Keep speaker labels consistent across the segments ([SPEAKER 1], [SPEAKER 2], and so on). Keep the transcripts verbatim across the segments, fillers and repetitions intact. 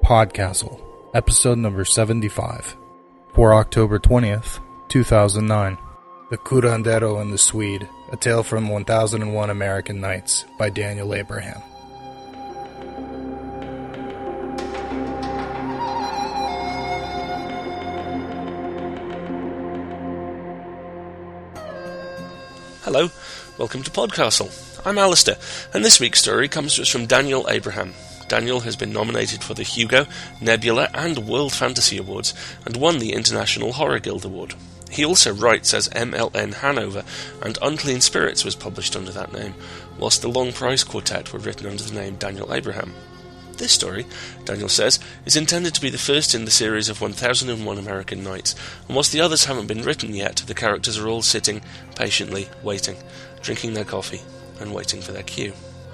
[SPEAKER 1] Podcastle, episode number seventy-five, for October twentieth, two thousand nine. The Curandero and the Swede, a tale from one thousand one American Nights, by Daniel Abraham.
[SPEAKER 2] Hello, welcome to Podcastle. I'm Alistair, and this week's story comes to us from Daniel Abraham. Daniel has been nominated for the Hugo, Nebula, and World Fantasy Awards, and won the International Horror Guild Award. He also writes as M L N Hanover, and Unclean Spirits was published under that name, whilst the Long Prize Quartet were written under the name Daniel Abraham. This story, Daniel says, is intended to be the first in the series of one thousand one American Nights, and whilst the others haven't been written yet, the characters are all sitting, patiently, waiting, drinking their coffee, and waiting for their cue.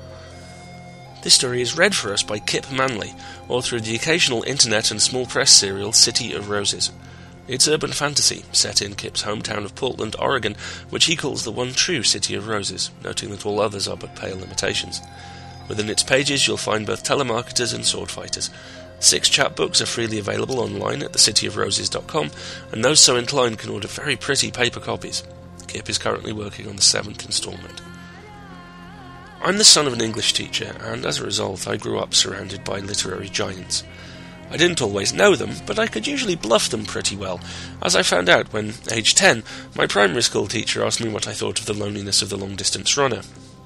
[SPEAKER 2] This story is read for us by Kip Manley, author of the occasional internet and small press serial City of Roses. It's urban fantasy, set in Kip's hometown of Portland, Oregon, which he calls the one true City of Roses, noting that all others are but pale imitations. Within its pages you'll find both telemarketers and sword fighters. Six chapbooks are freely available online at the city of roses dot com, and those so inclined can order very pretty paper copies. Kip is currently working on the seventh instalment. I'm the son of an English teacher, and as a result I grew up surrounded by literary giants. I didn't always know them, but I could usually bluff them pretty well, as I found out when, aged ten, my primary school teacher asked me what I thought of The Loneliness of the Long-Distance Runner.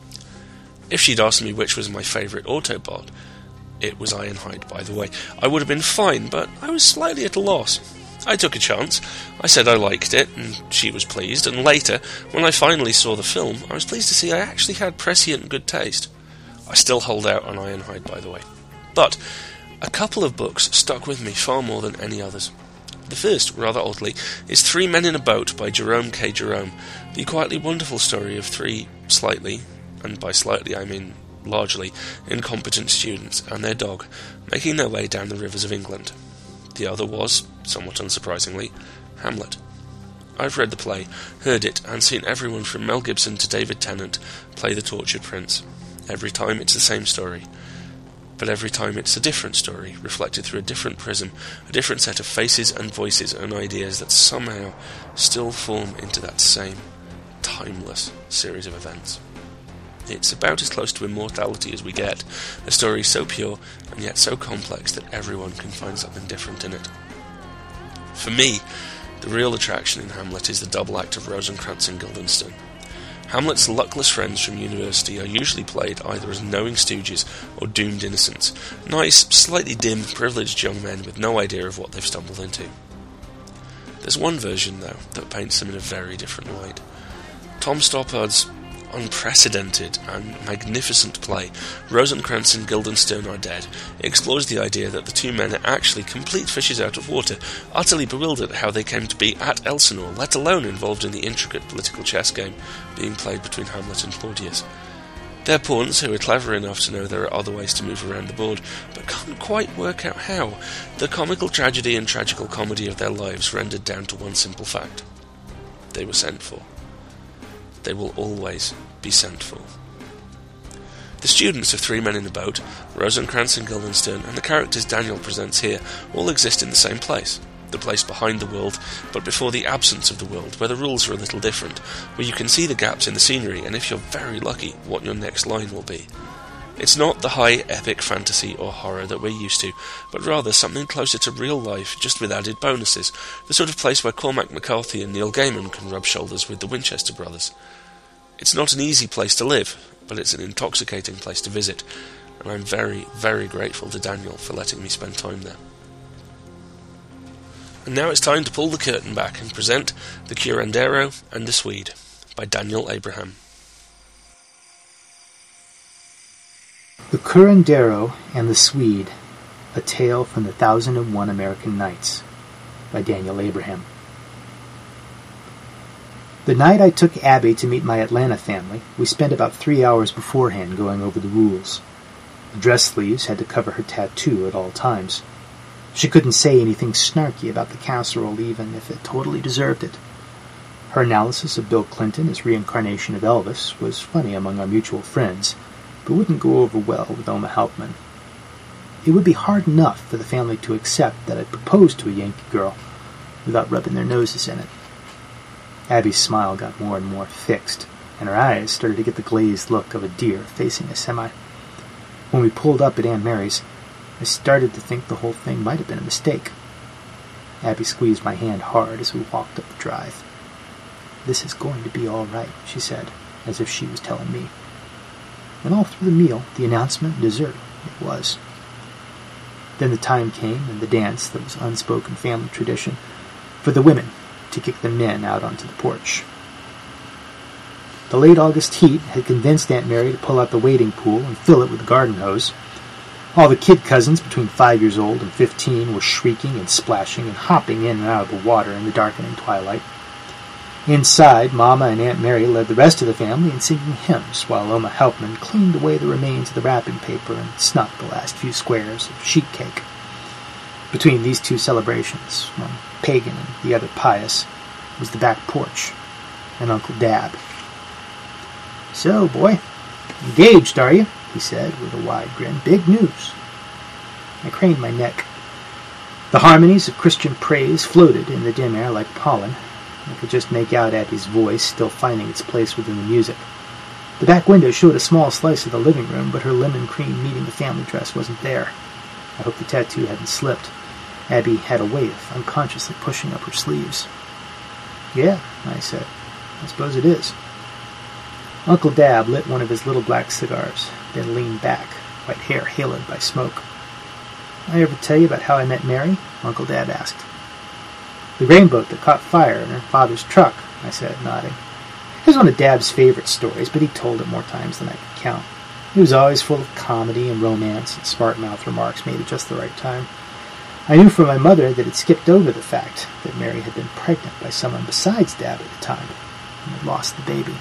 [SPEAKER 2] If she'd asked me which was my favourite Autobot, it was Ironhide, by the way, I would have been fine, but I was slightly at a loss. I took a chance. I said I liked it, and she was pleased, and later, when I finally saw the film, I was pleased to see I actually had prescient good taste. I still hold out on Ironhide, by the way. But a couple of books stuck with me far more than any others. The first, rather oddly, is Three Men in a Boat by Jerome K. Jerome, the quietly wonderful story of three slightly, and by slightly I mean largely, incompetent students and their dog making their way down the rivers of England. The other was, somewhat unsurprisingly, Hamlet. I've read the play, heard it, and seen everyone from Mel Gibson to David Tennant play the tortured prince. Every time it's the same story. But every time it's a different story, reflected through a different prism, a different set of faces and voices and ideas that somehow still form into that same timeless series of events. It's about as close to immortality as we get, a story so pure and yet so complex that everyone can find something different in it. For me, the real attraction in Hamlet is the double act of Rosencrantz and Guildenstern. Hamlet's luckless friends from university are usually played either as knowing stooges or doomed innocents, nice, slightly dim, privileged young men with no idea of what they've stumbled into. There's one version, though, that paints them in a very different light. Tom Stoppard's unprecedented and magnificent play, Rosencrantz and Guildenstern Are Dead, explores the idea that the two men are actually complete fishes out of water, utterly bewildered at how they came to be at Elsinore, let alone involved in the intricate political chess game being played between Hamlet and Claudius. They're pawns who are clever enough to know there are other ways to move around the board, but can't quite work out how. The comical tragedy and tragical comedy of their lives rendered down to one simple fact. They were sent for. They will always be sent for. The students of Three Men in a Boat, Rosencrantz and Guildenstern, and the characters Daniel presents here all exist in the same place. The place behind the world, but before the absence of the world, where the rules are a little different, where you can see the gaps in the scenery, and if you're very lucky, what your next line will be. It's not the high epic fantasy or horror that we're used to, but rather something closer to real life, just with added bonuses, the sort of place where Cormac McCarthy and Neil Gaiman can rub shoulders with the Winchester brothers. It's not an easy place to live, but it's an intoxicating place to visit, and I'm very, very grateful to Daniel for letting me spend time there. And now it's time to pull the curtain back and present The Curandero and the Swede by Daniel Abraham.
[SPEAKER 3] The Curandero and the Swede, a tale from the Thousand and One American Nights, by Daniel Abraham. The night I took Abby to meet my Atlanta family, we spent about three hours beforehand going over the rules. The dress sleeves had to cover her tattoo at all times. She couldn't say anything snarky about the casserole even if it totally deserved it. Her analysis of Bill Clinton as reincarnation of Elvis was funny among our mutual friends, but wouldn't go over well with Oma Hauptmann. it would be hard enough for the family to accept that I'd proposed to a Yankee girl without rubbing their noses in it. Abby's smile got more and more fixed, and her eyes started to get the glazed look of a deer facing a semi. When we pulled up at Aunt Mary's, I started to think the whole thing might have been a mistake. Abby squeezed my hand hard as we walked up the drive. "This is going to be all right," she said, as if she was telling me. And all through the meal, the announcement and dessert, it was. Then the time came, and the dance that was unspoken family tradition, for the women to kick the men out onto the porch. The late August heat had convinced Aunt Mary to pull out the wading pool and fill it with a garden hose. All the kid cousins between five years old and fifteen were shrieking and splashing and hopping in and out of the water in the darkening twilight. Inside, Mama and Aunt Mary led the rest of the family in singing hymns, while Oma Helpman cleaned away the remains of the wrapping paper and snuffed the last few squares of sheet cake. Between these two celebrations, one pagan and the other pious, was the back porch and Uncle Dab. "So, boy, engaged, are you?" he said with a wide grin. "Big news." I craned my neck. The harmonies of Christian praise floated in the dim air like pollen. I could just make out Abby's voice, still finding its place within the music. The back window showed a small slice of the living room, but her lemon cream meeting the family dress wasn't there. I hoped the tattoo hadn't slipped. Abby had a way of unconsciously pushing up her sleeves. "Yeah," I said. "I suppose it is." Uncle Dab lit one of his little black cigars, then leaned back, white hair haloed by smoke. "I ever tell you about how I met Mary?" Uncle Dab asked. "The rainboat that caught fire in her father's truck," I said, nodding. It was one of Dab's favorite stories, but he told it more times than I could count. He was always full of comedy and romance and smart-mouth remarks made at just the right time. I knew from my mother that it skipped over the fact that Mary had been pregnant by someone besides Dab at the time and had lost the baby.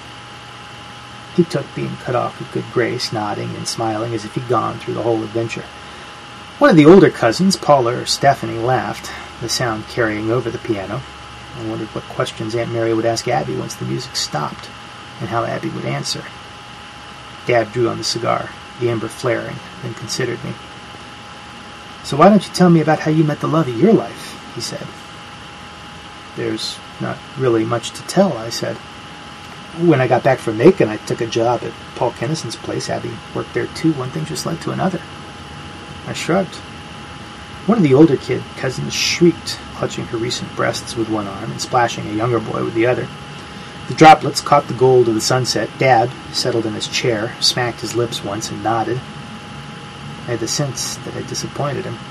[SPEAKER 3] He took being cut off with good grace, nodding and smiling as if he'd gone through the whole adventure. One of the older cousins, Paula or Stephanie, laughed, the sound carrying over the piano. I wondered what questions Aunt Mary would ask Abby once the music stopped, and how Abby would answer. Dad drew on the cigar, the ember flaring, then considered me. "So why don't you tell me about how you met the love of your life?" he said. "There's not really much to tell," I said. "When I got back from Macon, I took a job at Paul Kennison's place. Abby worked there too. One thing just led to another." I shrugged. One of the older kid cousins shrieked, clutching her recent breasts with one arm and splashing a younger boy with the other. The droplets caught the gold of the sunset. Dad settled in his chair, smacked his lips once, and nodded. I had the sense that I disappointed him.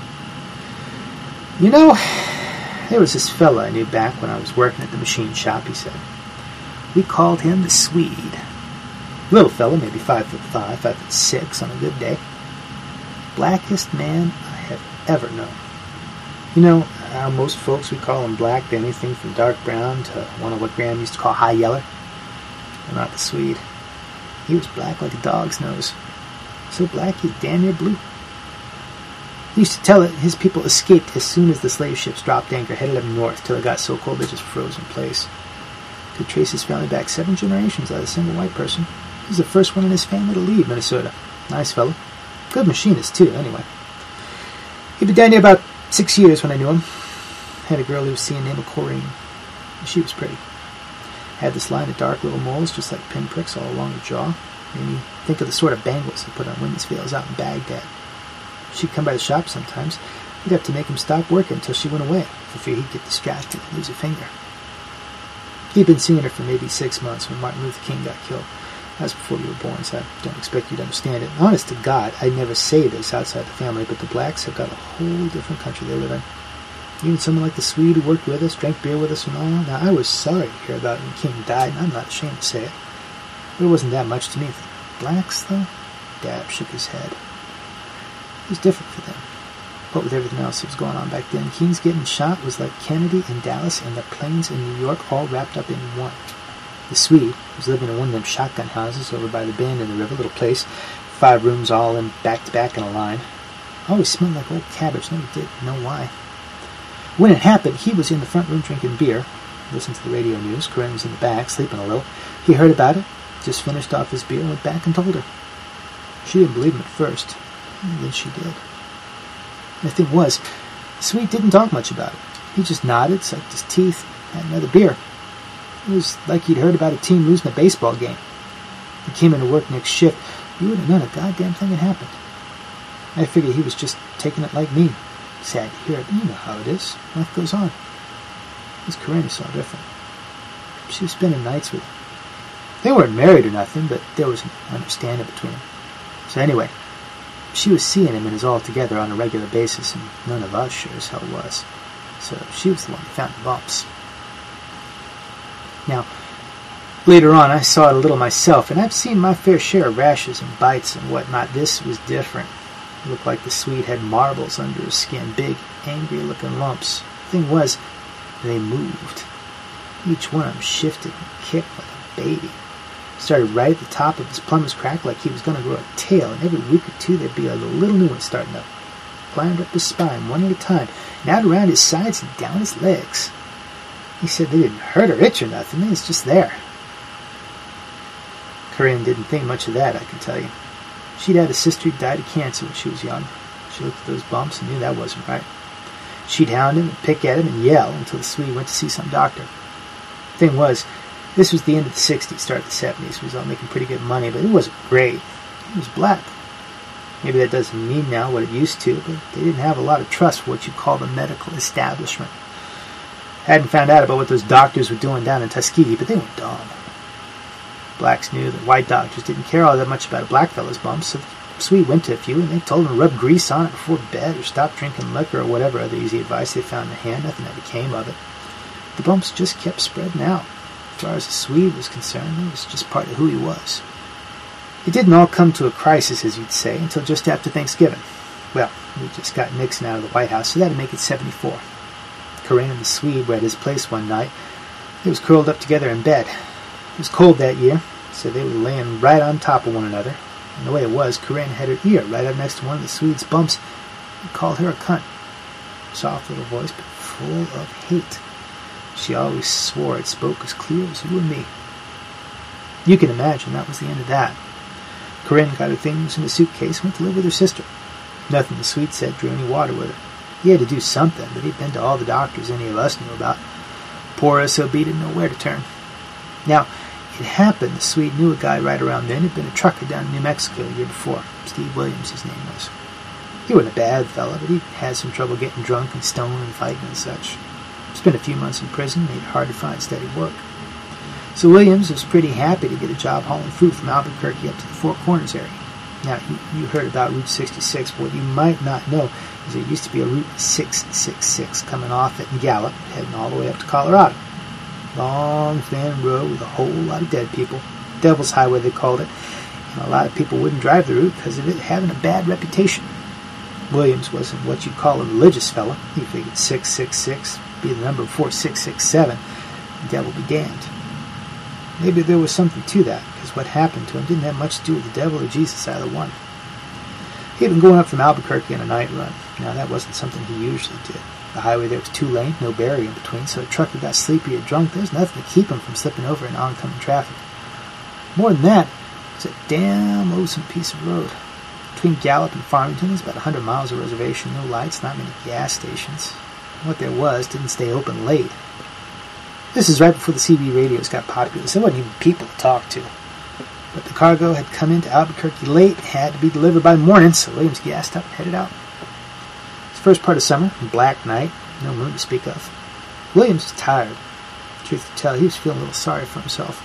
[SPEAKER 3] "You know, there was this fella I knew back when I was working at the machine shop," he said. "We called him the Swede. Little fella, maybe five foot five, five foot six on a good day. Blackest man I have ever known. You know how most folks would call him black to anything from dark brown to one of what Graham used to call high yeller? Well, not the Swede. He was black like a dog's nose. So black he's damn near blue. He used to tell it his people escaped as soon as the slave ships dropped anchor, headed up north till it got so cold they just froze in place. Could trace his family back seven generations out of a single white person. He was the first one in his family to leave Minnesota. Nice fellow. Good machinist, too, anyway. He'd been down there about six years when I knew him. Had a girl he was seeing named Corrine. She was pretty. Had this line of dark little moles, just like pinpricks all along her jaw. Made me think of the sort of bangles they put on women's veils out in Baghdad. She'd come by the shop sometimes. We'd have to make him stop working until she went away, for fear he'd get distracted and lose a finger. He'd been seeing her for maybe six months when Martin Luther King got killed. That was before you were born, so I don't expect you to understand it. Honest to God, I'd never say this outside the family, but the blacks have got a whole different country they live in. Even someone like the Swede who worked with us, drank beer with us and all. Now, I was sorry to hear about it when King died, and I'm not ashamed to say it. But it wasn't that much to me. Blacks, though? Dab shook his head. It was different for them. What with everything else that was going on back then, King's getting shot was like Kennedy in Dallas and the planes in New York all wrapped up in one. The Swede was living in one of them shotgun houses over by the bend in the river, little place, five rooms all in back-to-back in a line. Always smelled like old cabbage, never did know why. When it happened, he was in the front room drinking beer, listening to the radio news. Corinne was in the back, sleeping a little. He heard about it, just finished off his beer, and went back and told her. She didn't believe him at first, and then she did. The thing was, the Swede didn't talk much about it. He just nodded, sucked his teeth, had another beer. It was like he'd heard about a team losing a baseball game. He came into work next shift. You wouldn't have known a goddamn thing had happened. I figured he was just taking it like me. Sad to hear it, but you know how it is. Life goes on. His Corinne is so different. She was spending nights with him. They weren't married or nothing, but there was an understanding between them. So anyway, she was seeing him and his all together on a regular basis, and none of us sure as hell was. So she was the one who found the bumps. Now, later on, I saw it a little myself, and I've seen my fair share of rashes and bites and whatnot. This was different. It looked like the Swede had marbles under his skin, big, angry-looking lumps. The thing was, they moved. Each one of them shifted and kicked like a baby. Started right at the top of his plumber's crack like he was going to grow a tail, and every week or two there'd be a little new one starting up. Climbed up his spine one at a time, and out around his sides and down his legs. He said they didn't hurt or itch or nothing, they was just there. Corinne didn't think much of that, I can tell you. She'd had a sister who died of cancer when she was young. She looked at those bumps and knew that wasn't right. She'd hound him and pick at him and yell until the Swede went to see some doctor. Thing was, this was the end of the sixties, start of the seventies. We was all making pretty good money, but it wasn't great. He was black. Maybe that doesn't mean now what it used to, but they didn't have a lot of trust for what you call the medical establishment. Hadn't found out about what those doctors were doing down in Tuskegee, but they weren't dumb. Blacks knew that white doctors didn't care all that much about a black fella's bumps, so the Swede went to a few, and they told him to rub grease on it before bed, or stop drinking liquor, or whatever other easy advice they found in hand. Nothing ever came of it. The bumps just kept spreading out. As far as the Swede was concerned, it was just part of who he was. It didn't all come to a crisis, as you'd say, until just after Thanksgiving. Well, we just got Nixon out of the White House, so that'd make it seventy-four. Corinne and the Swede were at his place one night. They was curled up together in bed. It was cold that year, so they were laying right on top of one another. And the way it was, Corinne had her ear right up next to one of the Swede's bumps and called her a cunt. Soft little voice, but full of hate. She always swore it spoke as clear as you and me. You can imagine that was the end of that. Corinne got her things in a suitcase and went to live with her sister. Nothing the Swede said drew any water with her. He had to do something, but he'd been to all the doctors any of us knew about. Poor S O B didn't know where to turn. Now, it happened the Swede knew a guy right around then who'd been a trucker down in New Mexico the year before. Steve Williams, his name was. He wasn't a bad fella, but he'd had some trouble getting drunk and stoned and fighting and such. Spent a few months in prison, made it hard to find steady work. So Williams was pretty happy to get a job hauling fruit from Albuquerque up to the Four Corners area. Now, you, you heard about Route sixty-six, but what you might not know is there used to be a Route six six six coming off at Gallup, heading all the way up to Colorado. Long, thin road with a whole lot of dead people. Devil's Highway, they called it. And a lot of people wouldn't drive the route because of it having a bad reputation. Williams wasn't what you'd call a religious fella. He figured six six six be the number before six six seven. The devil be damned. Maybe there was something to that, because what happened to him didn't have much to do with the devil or Jesus, either one. He had been going up from Albuquerque on a night run. Now, that wasn't something he usually did. The highway there was two-lane, no barrier in between, so a trucker got sleepy or drunk, there was nothing to keep him from slipping over in oncoming traffic. More than that, it was a damn lonesome piece of road. Between Gallup and Farmington, there's about one hundred miles of reservation, no lights, not many gas stations. What there was didn't stay open late. This is right before the C B radios got popular, so there wasn't even people to talk to. But the cargo had come into Albuquerque late, had to be delivered by morning, so Williams gassed up and headed out. It's the first part of summer, a black night, no moon to speak of. Williams was tired. Truth to tell, he was feeling a little sorry for himself.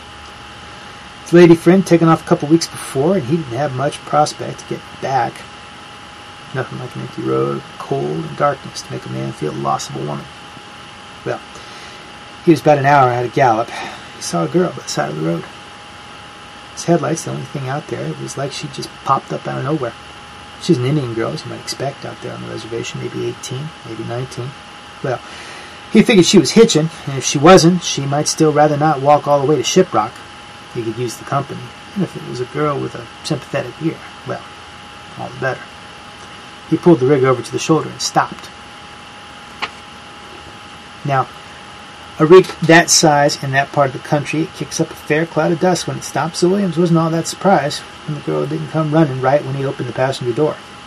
[SPEAKER 3] His lady friend taken off a couple weeks before, and he didn't have much prospect to get back. Nothing like an empty road, cold, and darkness to make a man feel the loss of a woman. Well, he was about an hour out of Gallup. He saw a girl by the side of the road. His headlights, the only thing out there, it was like she just popped up out of nowhere. She was an Indian girl, as you might expect out there on the reservation, maybe eighteen, maybe nineteen. Well, he figured she was hitching, and if she wasn't, she might still rather not walk all the way to Shiprock. He could use the company, and if it was a girl with a sympathetic ear, well, all the better. He pulled the rig over to the shoulder and stopped. Now, a rig that size in that part of the country, it kicks up a fair cloud of dust when it stops, so Williams wasn't all that surprised when the girl didn't come running right when he opened the passenger door.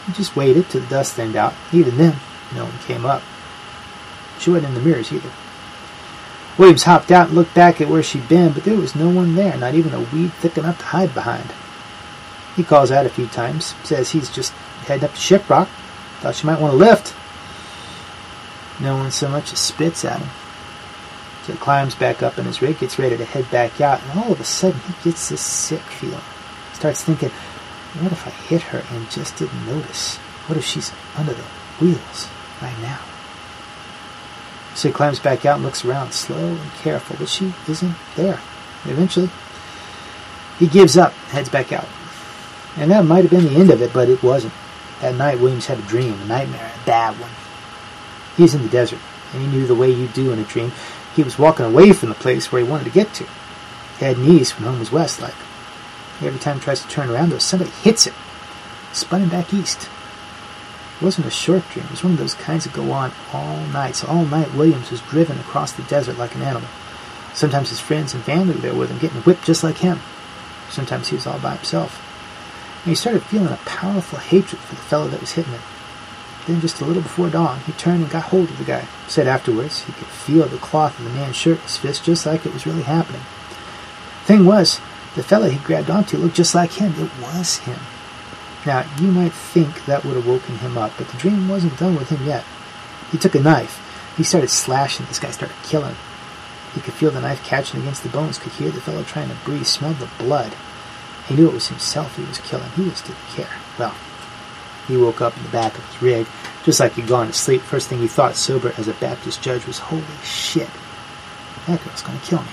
[SPEAKER 3] He just waited till the dust thinned out. Even then, no one came up. She wasn't in the mirrors either. Williams hopped out and looked back at where she'd been, but there was no one there, not even a weed thick enough to hide behind. He calls out a few times, says he's just heading up to Shiprock. Thought she might want to lift. No one so much as spits at him. So he climbs back up in his rig, gets ready to head back out, and all of a sudden he gets this sick feeling. Starts thinking, what if I hit her and just didn't notice? What if she's under the wheels right now? So he climbs back out and looks around, slow and careful, but she isn't there. Eventually, he gives up, heads back out. And that might have been the end of it, but it wasn't. That night, Williams had a dream, a nightmare, a bad one. He's in the desert, and he knew the way you do in a dream. He was walking away from the place where he wanted to get to. Heading east when home was west, like. Every time he tries to turn around, though, somebody hits him. Spun him back east. It wasn't a short dream. It was one of those kinds that go on all night. So all night, Williams was driven across the desert like an animal. Sometimes his friends and family were there with him, getting whipped just like him. Sometimes he was all by himself. And he started feeling a powerful hatred for the fellow that was hitting him. Then, just a little before dawn, he turned and got hold of the guy. Said afterwards he could feel the cloth of the man's shirt in his fist, just like it was really happening. Thing was, the fellow he grabbed onto looked just like him. It was him. Now, you might think that would have woken him up, but the dream wasn't done with him yet. He took a knife. He started slashing. This guy started killing. He could feel the knife catching against the bones, could hear the fellow trying to breathe, smelled the blood. He knew it was himself he was killing. He just didn't care. Well, he woke up in the back of his rig, just like he'd gone to sleep. First thing he thought, sober as a Baptist judge, was, holy shit, that girl's going to kill me.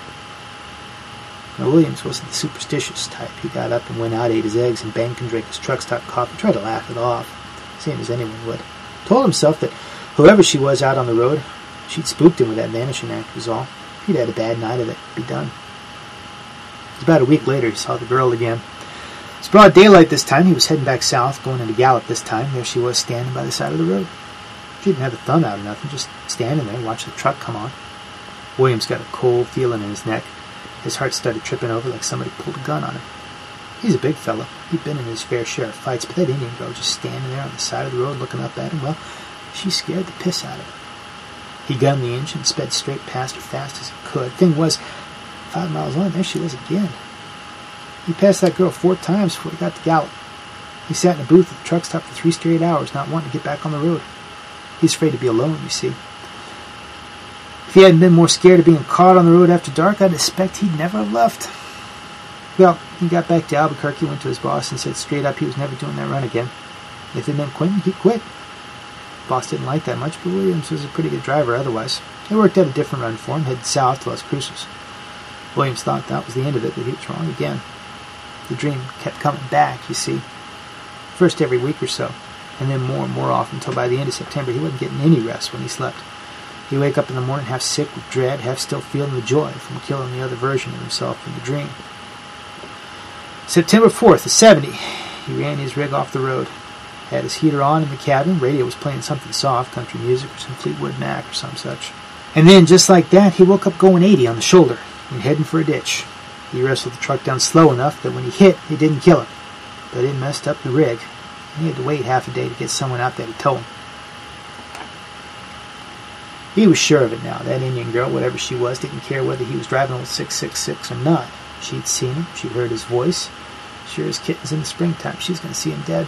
[SPEAKER 3] Now, Williams wasn't the superstitious type. He got up and went out, ate his eggs and banked and drank his truck stop coffee, tried to laugh it off, same as anyone would. Told himself that whoever she was out on the road, she'd spooked him with that vanishing act was all. If he'd had a bad night of it, it'd be done. It was about a week later he saw the girl again. It was broad daylight this time. He was heading back south, going into Gallup this time. There she was, standing by the side of the road. She didn't have a thumb out or nothing, just standing there, watching the truck come on. Williams got a cold feeling in his neck. His heart started tripping over like somebody pulled a gun on him. He's a big fella. He'd been in his fair share of fights, but that Indian girl just standing there on the side of the road looking up at him, well, she scared the piss out of him. He gunned the engine, sped straight past her fast as he could. Thing was, five miles on, there she was again. He passed that girl four times before he got to Gallup. He sat in a booth at the truck stop for three straight hours, not wanting to get back on the road. He's afraid to be alone, you see. If he hadn't been more scared of being caught on the road after dark, I'd expect he'd never have left. Well, he got back to Albuquerque, went to his boss, and said straight up he was never doing that run again. If it meant quitting, he'd quit. The boss didn't like that much, but Williams was a pretty good driver otherwise. They worked out a different run for him, headed south to Las Cruces. Williams thought that was the end of it, but he was wrong again. The dream kept coming back, you see. First every week or so, and then more and more often, until by the end of September he wasn't getting any rest when he slept. He'd wake up in the morning half sick with dread, half still feeling the joy from killing the other version of himself in the dream. September fourth of seventy, he ran his rig off the road. Had his heater on in the cabin, radio was playing something soft, country music or some Fleetwood Mac or some such. And then, just like that, he woke up going eighty on the shoulder and heading for a ditch. He wrestled the truck down slow enough that when he hit, it didn't kill him. But it messed up the rig, and he had to wait half a day to get someone out there to tow him. He was sure of it now. That Indian girl, whatever she was, didn't care whether he was driving old six six six or not. She'd seen him. She'd heard his voice. Sure as kittens in the springtime, she's going to see him dead.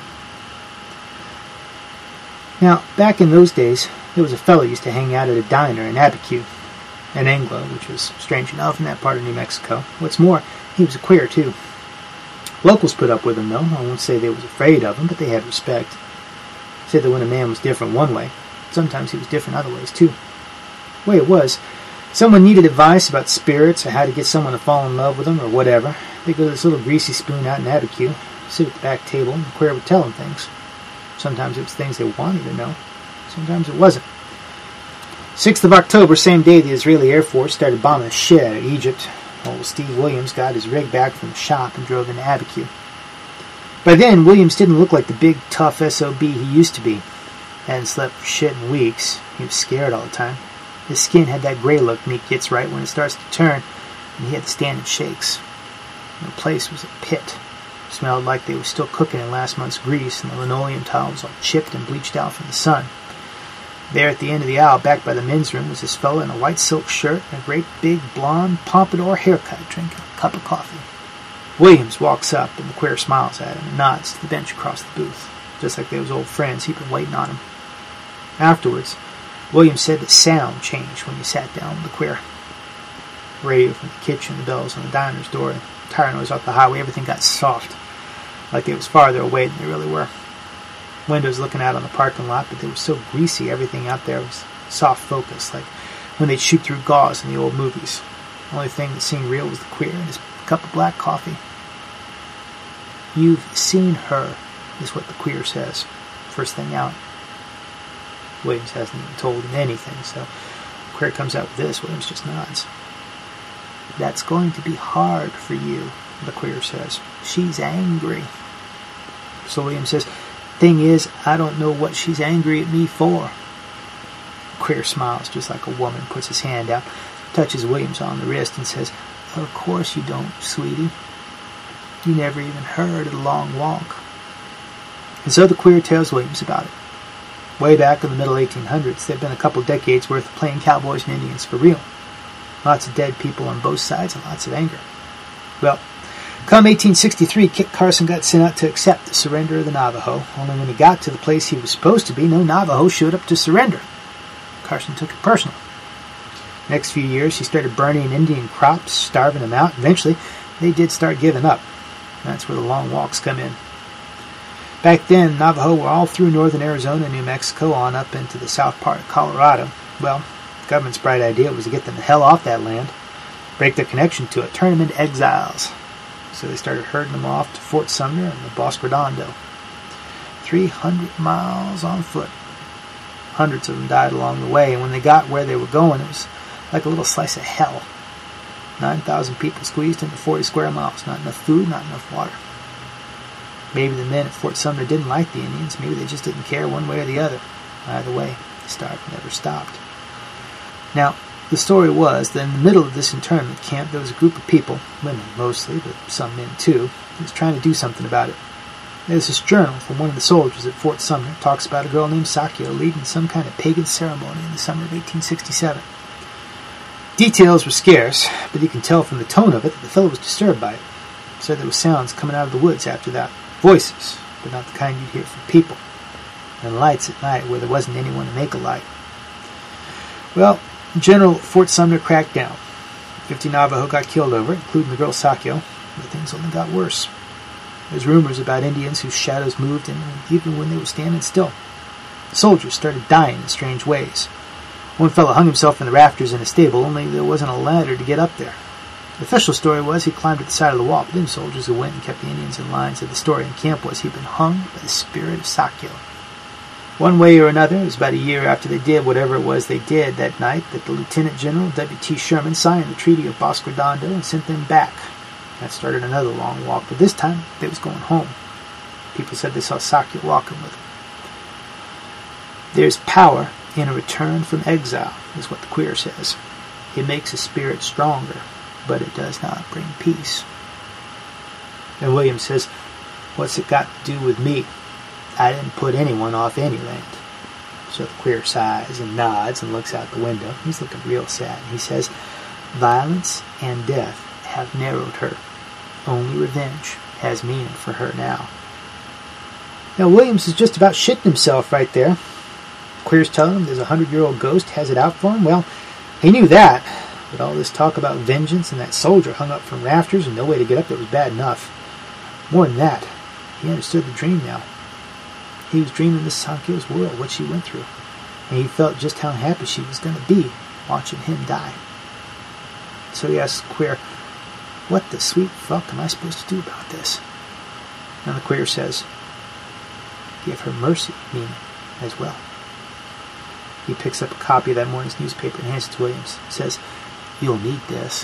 [SPEAKER 3] Now, back in those days, there was a fellow who used to hang out at a diner in Abiquiu, an Anglo, which was strange enough in that part of New Mexico. What's more, he was a queer, too. Locals put up with him, though. I won't say they was afraid of him, but they had respect. Said that when a man was different one way, sometimes he was different other ways, too. The way it was, someone needed advice about spirits or how to get someone to fall in love with them or whatever. They'd go to this little greasy spoon out in Abiquiu, sit at the back table, and the queer would tell them things. Sometimes it was things they wanted to know. Sometimes it wasn't. sixth of October, same day the Israeli Air Force started bombing the shit out of Egypt. Old Steve Williams got his rig back from the shop and drove into Abiquiu. By then, Williams didn't look like the big, tough S O B he used to be. Hadn't slept for shit in weeks. He was scared all the time. His skin had that gray look Meat gets right when it starts to turn, and he had to stand in shakes. The place was a pit. Smelled like they were still cooking in last month's grease, and the linoleum tile was all chipped and bleached out from the sun. There at the end of the aisle, back by the men's room, was this fellow in a white silk shirt and a great big blonde pompadour haircut drinking a cup of coffee. Williams walks up, and the queer smiles at him and nods to the bench across the booth, just like they was old friends he'd been waiting on him. Afterwards, Williams said that sound changed when he sat down with the queer. The radio from the kitchen, the bells on the diner's door, the tire noise off the highway, everything got soft, like they was farther away than they really were. Windows looking out on the parking lot, but they were so greasy everything out there was soft focus, like when they'd shoot through gauze in the old movies. The only thing that seemed real was the queer and his cup of black coffee. "You've seen her," is what the queer says, first thing out. Williams hasn't even told him anything, so the queer comes out with this. Williams just nods. "That's going to be hard for you," the queer says. "She's angry." So Williams says, "Thing is, I don't know what she's angry at me for." The queer smiles just like a woman, puts his hand out, touches Williams on the wrist, and says, "Of course you don't, sweetie. You never even heard of the long walk." And so the queer tells Williams about it. Way back in the middle eighteen hundreds, there'd been a couple decades worth of playing cowboys and Indians for real. Lots of dead people on both sides and lots of anger. Well, come eighteen sixty-three, Kit Carson got sent out to accept the surrender of the Navajo. Only when he got to the place he was supposed to be, no Navajo showed up to surrender. Carson took it personal. Next few years, he started burning Indian crops, starving them out. Eventually, they did start giving up. That's where the long walks come in. Back then, Navajo were all through northern Arizona and New Mexico on up into the south part of Colorado. Well, the government's bright idea was to get them the hell off that land, break their connection to it, turn them into exiles. So they started herding them off to Fort Sumner and the Bosque Redondo. three hundred miles on foot. Hundreds of them died along the way, and when they got where they were going, it was like a little slice of hell. nine thousand people squeezed into forty square miles. Not enough food, not enough water. Maybe the men at Fort Sumner didn't like the Indians. Maybe they just didn't care one way or the other. Either way, the starving never stopped. Now, the story was that in the middle of this internment camp, there was a group of people, women mostly, but some men too, who was trying to do something about it. There's this journal from one of the soldiers at Fort Sumner. It talks about a girl named Sakio leading some kind of pagan ceremony in the summer of eighteen sixty-seven. Details were scarce, but you can tell from the tone of it that the fellow was disturbed by it. Said there were sounds coming out of the woods after that. Voices, but not the kind you'd hear from people. And lights at night where there wasn't anyone to make a light. Well, the general at Fort Sumner cracked down. Fifty Navajo got killed over it, including the girl Sakio, but things only got worse. There's rumors about Indians whose shadows moved in even when they were standing still. The soldiers started dying in strange ways. One fellow hung himself in the rafters in a stable, only there wasn't a ladder to get up there. The official story was he climbed at the side of the wall, but then soldiers who went and kept the Indians in line said the story in camp was he'd been hung by the spirit of Sakio. One way or another, it was about a year after they did whatever it was they did that night that the Lieutenant General W T Sherman signed the Treaty of Bosque Redondo and sent them back. That started another long walk, but this time they was going home. People said they saw Sakio walking with them. There's power in a return from exile, is what the queer says. It makes a spirit stronger, but it does not bring peace. And William says, "What's it got to do with me? I didn't put anyone off any land." So the queer sighs and nods and looks out the window. He's looking real sad. He says, "Violence and death have narrowed her. Only revenge has meaning for her now." Now Williams is just about shitting himself right there. Queer's telling him there's a hundred-year-old ghost has it out for him. Well, he knew that. But all this talk about vengeance and that soldier hung up from rafters and no way to get up there was bad enough. More than that, he understood the dream now. He was dreaming Miss Sakio's world, what she went through. And he felt just how happy she was going to be watching him die. So he asked the queer, "What the sweet fuck am I supposed to do about this?" And the queer says, "Give her mercy, meaning, as well." He picks up a copy of that morning's newspaper and hands it to Williams. Says, "You'll need this."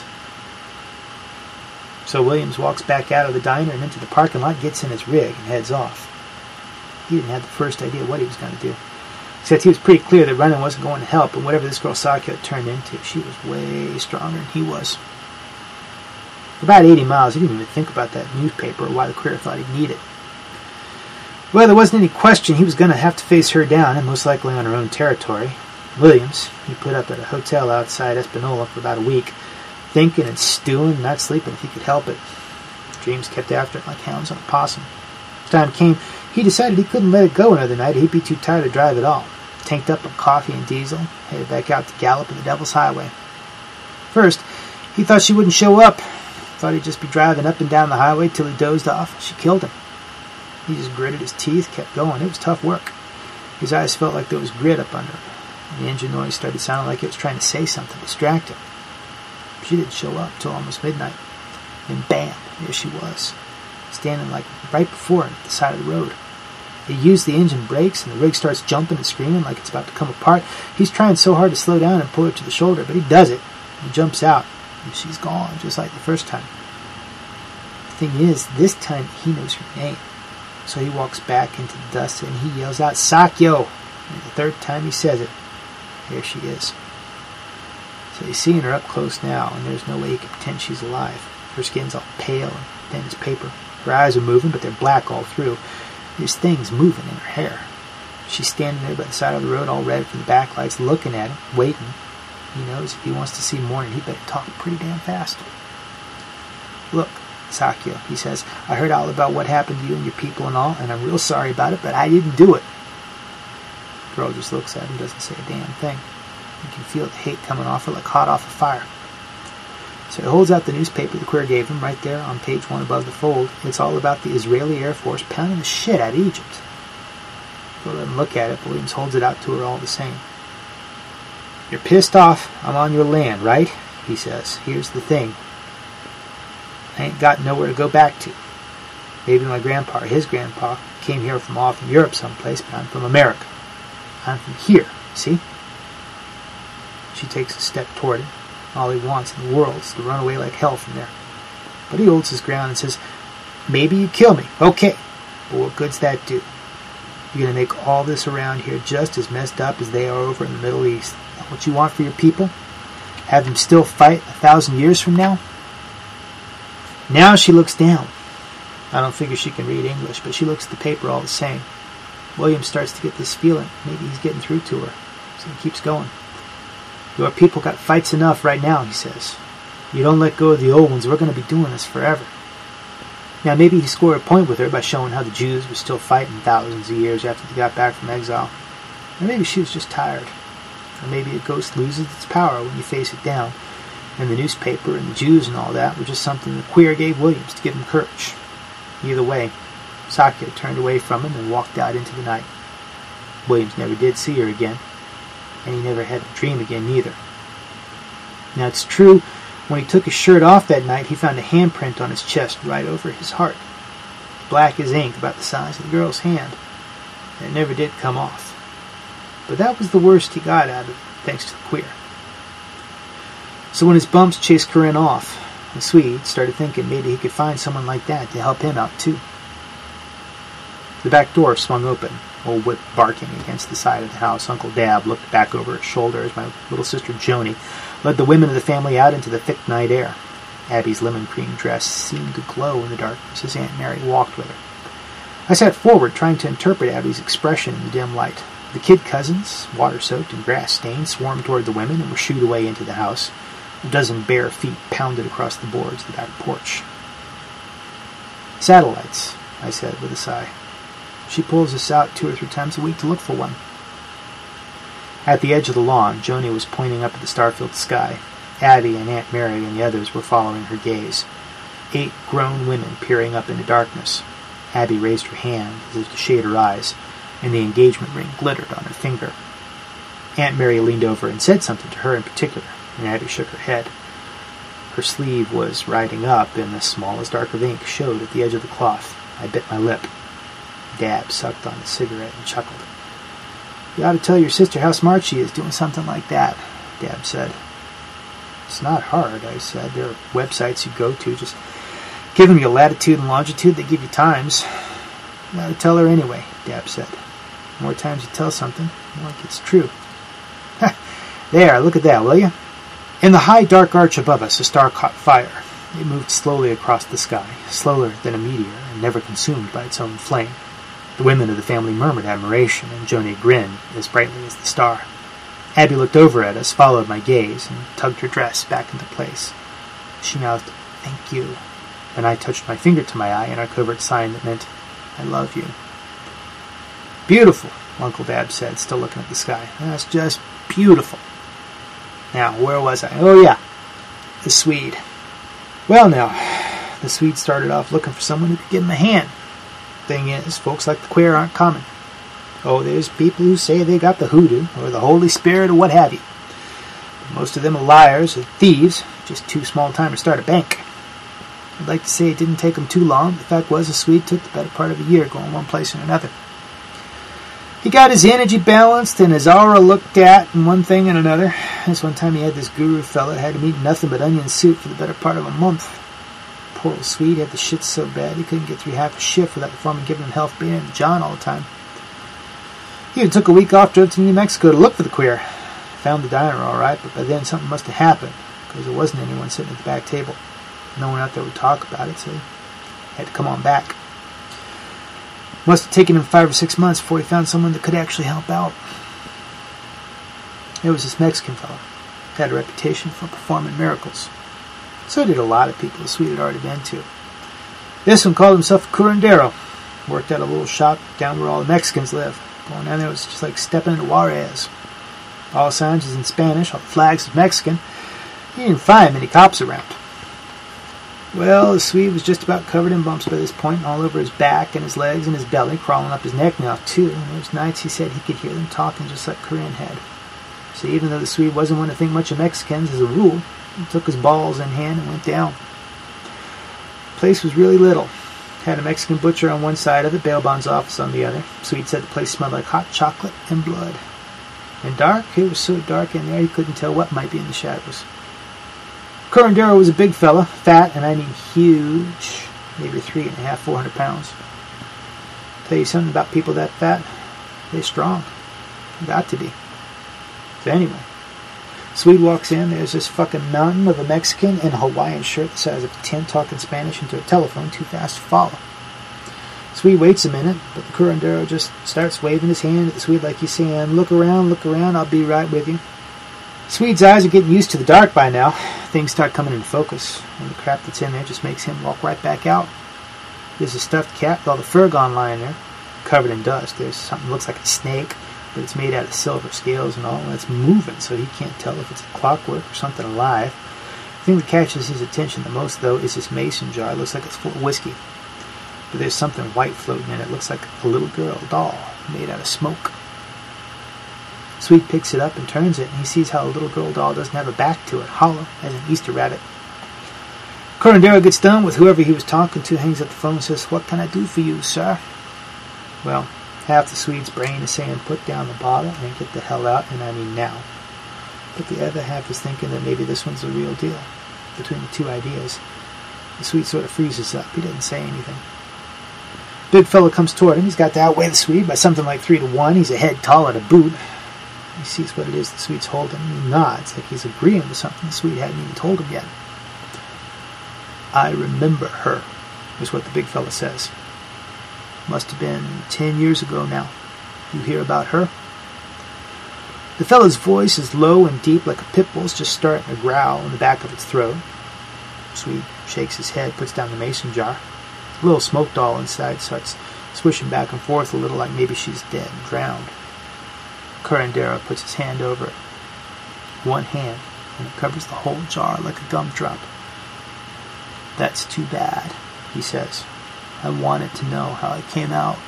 [SPEAKER 3] So Williams walks back out of the diner and into the parking lot, gets in his rig, and heads off. He didn't have the first idea what he was going to do. Except he was pretty clear that running wasn't going to help, and whatever this girl Sakio turned into, she was way stronger than he was. For about eighty miles, he didn't even think about that newspaper or why the queer thought he'd need it. Well, there wasn't any question he was going to have to face her down, and most likely on her own territory. Williams, he put up at a hotel outside Espanola for about a week, thinking and stewing, not sleeping if he could help it. Dreams kept after it like hounds on a possum. As time came, he decided he couldn't let it go another night, or he'd be too tired to drive at all. Tanked up on coffee and diesel, headed back out to gallop in the Devil's Highway. First, he thought she wouldn't show up. Thought he'd just be driving up and down the highway till he dozed off. She killed him. He just gritted his teeth, kept going. It was tough work. His eyes felt like there was grit up under him. The engine noise started sounding like it was trying to say something, distract him. She didn't show up till almost midnight. Then bam, there she was, standing like right before him at the side of the road. He used the engine brakes, and the rig starts jumping and screaming like it's about to come apart. He's trying so hard to slow down and pull her to the shoulder, but he does it. He jumps out, and she's gone, just like the first time. The thing is, this time he knows her name. So he walks back into the dust and he yells out, "Sakyo!" And the third time he says it, there she is. So he's seeing her up close now, and there's no way he can pretend she's alive. Her skin's all pale and thin as paper. Her eyes are moving, but they're black all through. There's things moving in her hair. She's standing there by the side of the road, all red from the backlights, looking at him, waiting. He knows if he wants to see more, he better talk pretty damn fast. "Look, Sakyo," he says, "I heard all about what happened to you and your people and all, and I'm real sorry about it, but I didn't do it." The girl just looks at him, doesn't say a damn thing. You can feel the hate coming off her like hot off a fire. So he holds out the newspaper the queer gave him, right there on page one above the fold. It's all about the Israeli Air Force pounding the shit out of Egypt. Go let him look at it, but Williams holds it out to her all the same. "You're pissed off I'm on your land, right?" he says. "Here's the thing. I ain't got nowhere to go back to. Maybe my grandpa or his grandpa came here from off in Europe someplace, but I'm from America. I'm from here, see?" She takes a step toward him. All he wants in the world is to run away like hell from there. But he holds his ground and says, "Maybe you kill me, okay, but what good's that do? You're going to make all this around here just as messed up as they are over in the Middle East. What you want for your people? Have them still fight a thousand years from now?" Now she looks down. I don't figure she can read English, but she looks at the paper all the same. William starts to get this feeling. Maybe he's getting through to her. So he keeps going. "Your people got fights enough right now," he says. "You don't let go of the old ones, we're going to be doing this forever." Now maybe he scored a point with her by showing how the Jews were still fighting thousands of years after they got back from exile. Or maybe she was just tired. Or maybe a ghost loses its power when you face it down. And the newspaper and the Jews and all that were just something the queer gave Williams to give him courage. Either way, Sakyo turned away from him and walked out into the night. Williams never did see her again, and he never had a dream again neither. Now it's true, when he took his shirt off that night, he found a handprint on his chest right over his heart. Black as ink, about the size of the girl's hand. And it never did come off. But that was the worst he got out of it, thanks to the queer. So when his bumps chased Corinne off, the Swede started thinking maybe he could find someone like that to help him out too. The back door swung open, old Whip barking against the side of the house. Uncle Dab looked back over his shoulder as my little sister Joni led the women of the family out into the thick night air. Abby's lemon cream dress seemed to glow in the darkness as Aunt Mary walked with her. I sat forward, trying to interpret Abby's expression in the dim light. The kid cousins, water-soaked and grass-stained, swarmed toward the women and were shooed away into the house. A dozen bare feet pounded across the boards of the back porch. "Satellites," I said with a sigh. "She pulls us out two or three times a week to look for one." At the edge of the lawn, Joni was pointing up at the star-filled sky. Abby and Aunt Mary and the others were following her gaze. Eight grown women peering up into darkness. Abby raised her hand as if to shade her eyes, and the engagement ring glittered on her finger. Aunt Mary leaned over and said something to her in particular, and Abby shook her head. Her sleeve was riding up, and the smallest arc of ink showed at the edge of the cloth. I bit my lip. Dab sucked on a cigarette and chuckled. "You ought to tell your sister how smart she is doing something like that," Dab said. "It's not hard," I said. "There are websites you go to. Just give them your latitude and longitude. They give you times." "You ought to tell her anyway," Dab said. "The more times you tell something, the more it gets true." "There, look at that, will you?" In the high dark arch above us, a star caught fire. It moved slowly across the sky, slower than a meteor, and never consumed by its own flame. The women of the family murmured admiration, and Joni grinned as brightly as the star. Abby looked over at us, followed my gaze, and tugged her dress back into place. She mouthed, "Thank you," and I touched my finger to my eye in our covert sign that meant, "I love you." "Beautiful," Uncle Dab said, still looking at the sky. "That's just beautiful." Now, where was I? Oh, yeah, the Swede. Well, now, the Swede started off looking for someone who could give him a hand. Thing is, folks like the queer aren't common. Oh, there's people who say they got the hoodoo, or the Holy Spirit, or what have you. But most of them are liars or thieves, just too small time to start a bank. I'd like to say it didn't take them too long, but the fact was the Swede took the better part of a year going one place or another. He got his energy balanced and his aura looked at and one thing and another. This one time he had this guru fella that had him eat nothing but onion soup for the better part of a month. Poor old Swede had the shits so bad he couldn't get through half a shift without the foreman giving him hell for being in John all the time. He even took a week off, drove to New Mexico to look for the queer. Found the diner all right, but by then something must have happened, because there wasn't anyone sitting at the back table. No one out there would talk about it, so he had to come on back. Must have taken him five or six months before he found someone that could actually help out. It was this Mexican fellow. Had a reputation for performing miracles. So did a lot of people the Swede had already been to. This one called himself a curandero. Worked at a little shop down where all the Mexicans live. Going down there was just like stepping into Juarez. All signs was in Spanish, all the flags was Mexican. He didn't find many cops around. Well, the Swede was just about covered in bumps by this point, all over his back and his legs and his belly, crawling up his neck now, too. And those nights he said he could hear them talking just like Korean had. So even though the Swede wasn't one to think much of Mexicans as a rule, he took his balls in hand and went down. The place was really little. Had a Mexican butcher on one side of it, bail bond's office on the other. Swede said the place smelled like hot chocolate and blood. And dark? It was so dark in there you couldn't tell what might be in the shadows. Curandero was a big fella, fat, and I mean huge, maybe three and a half, four hundred pounds. Tell you something about people that fat? They're strong. Got to be. So anyway, Swede walks in, there's this fucking mountain of a Mexican in a Hawaiian shirt the size of a tent talking Spanish into a telephone too fast to follow. Swede waits a minute, but the curandero just starts waving his hand at the Swede like he's saying, "Look around, look around, I'll be right with you." Swede's eyes are getting used to the dark by now. Things start coming into focus, and the crap that's in there just makes him walk right back out. There's a stuffed cat with all the fur gone lying there, covered in dust. There's something that looks like a snake, but it's made out of silver scales and all, and it's moving, so he can't tell if it's clockwork or something alive. The thing that catches his attention the most, though, is this mason jar. It looks like it's full of whiskey, but there's something white floating in it. It looks like a little girl doll made out of smoke. Swede picks it up and turns it, and he sees how a little girl doll doesn't have a back to it, hollow as an Easter rabbit. Curandero gets done with whoever he was talking to, hangs up the phone and says, "What can I do for you, sir?" Well, half the Swede's brain is saying, "Put down the bottle and get the hell out," and I mean now. But the other half is thinking that maybe this one's the real deal. Between the two ideas, the Swede sort of freezes up. He doesn't say anything. Big fellow comes toward him. He's got to outweigh the Swede by something like three to one. He's a head taller to boot. He sees what it is the Swede's holding, and he nods like he's agreeing with something the Swede hadn't even told him yet. "I remember her," is what the big fella says. "Must have been ten years ago now. You hear about her?" The fella's voice is low and deep like a pit bull's just starting to growl in the back of its throat. Swede shakes his head, puts down the mason jar. The little smoke doll inside starts swishing back and forth a little like maybe she's dead and drowned. Curandero puts his hand over it. One hand, and it covers the whole jar like a gumdrop. "That's too bad," he says. "I wanted to know how it came out."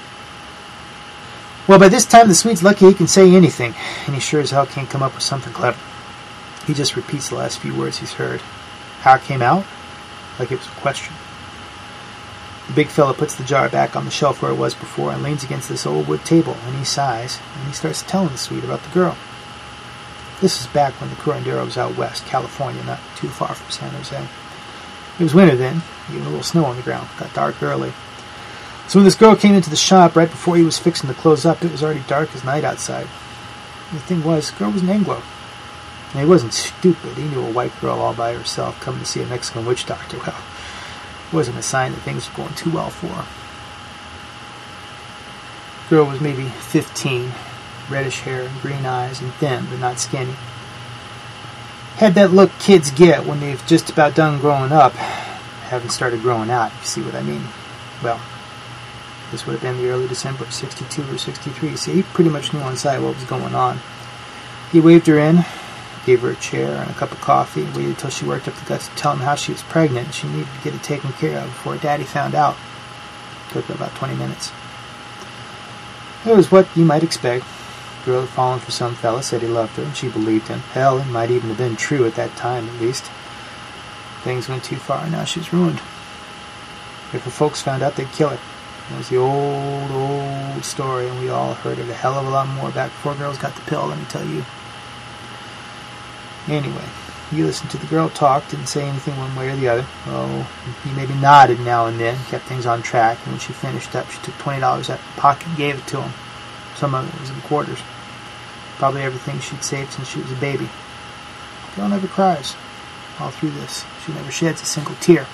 [SPEAKER 3] Well, by this time, the Swede's lucky he can say anything, and he sure as hell can't come up with something clever. He just repeats the last few words he's heard. How it came out? Like it was a question. The big fella puts the jar back on the shelf where it was before and leans against this old wood table, and he sighs, and he starts telling the Swede about the girl. This is back when the curandero was out west, California, not too far from San Jose. It was winter then, even a little snow on the ground. Got dark early. So when this girl came into the shop right before he was fixing to close up, it was already dark as night outside. The thing was, the girl was an Anglo. And he wasn't stupid. He knew a white girl all by herself coming to see a Mexican witch doctor. Well, it wasn't a sign that things were going too well for her. The girl was maybe fifteen, reddish hair and green eyes, and thin, but not skinny. Had that look kids get when they've just about done growing up, haven't started growing out, if you see what I mean. Well, this would have been the early December of sixty-two or sixty-three, so he pretty much knew on sight what was going on. He waved her in, gave her a chair and a cup of coffee, and waited till she worked up the guts to tell him how she was pregnant and she needed to get it taken care of before Daddy found out. It took about twenty minutes. It was what you might expect. The girl had fallen for some fella, said he loved her, and she believed him. Hell, it might even have been true at that time, at least. Things went too far, and now she's ruined. If her folks found out, they'd kill her. It was the old, old story, and we all heard it a hell of a lot more back before girls got the pill, let me tell you. Anyway, he listened to the girl talk, didn't say anything one way or the other. Oh, he maybe nodded now and then, kept things on track, and when she finished up, she took twenty dollars out of her pocket and gave it to him. Some of it was in quarters. Probably everything she'd saved since she was a baby. The girl never cries. All through this, she never sheds a single tear.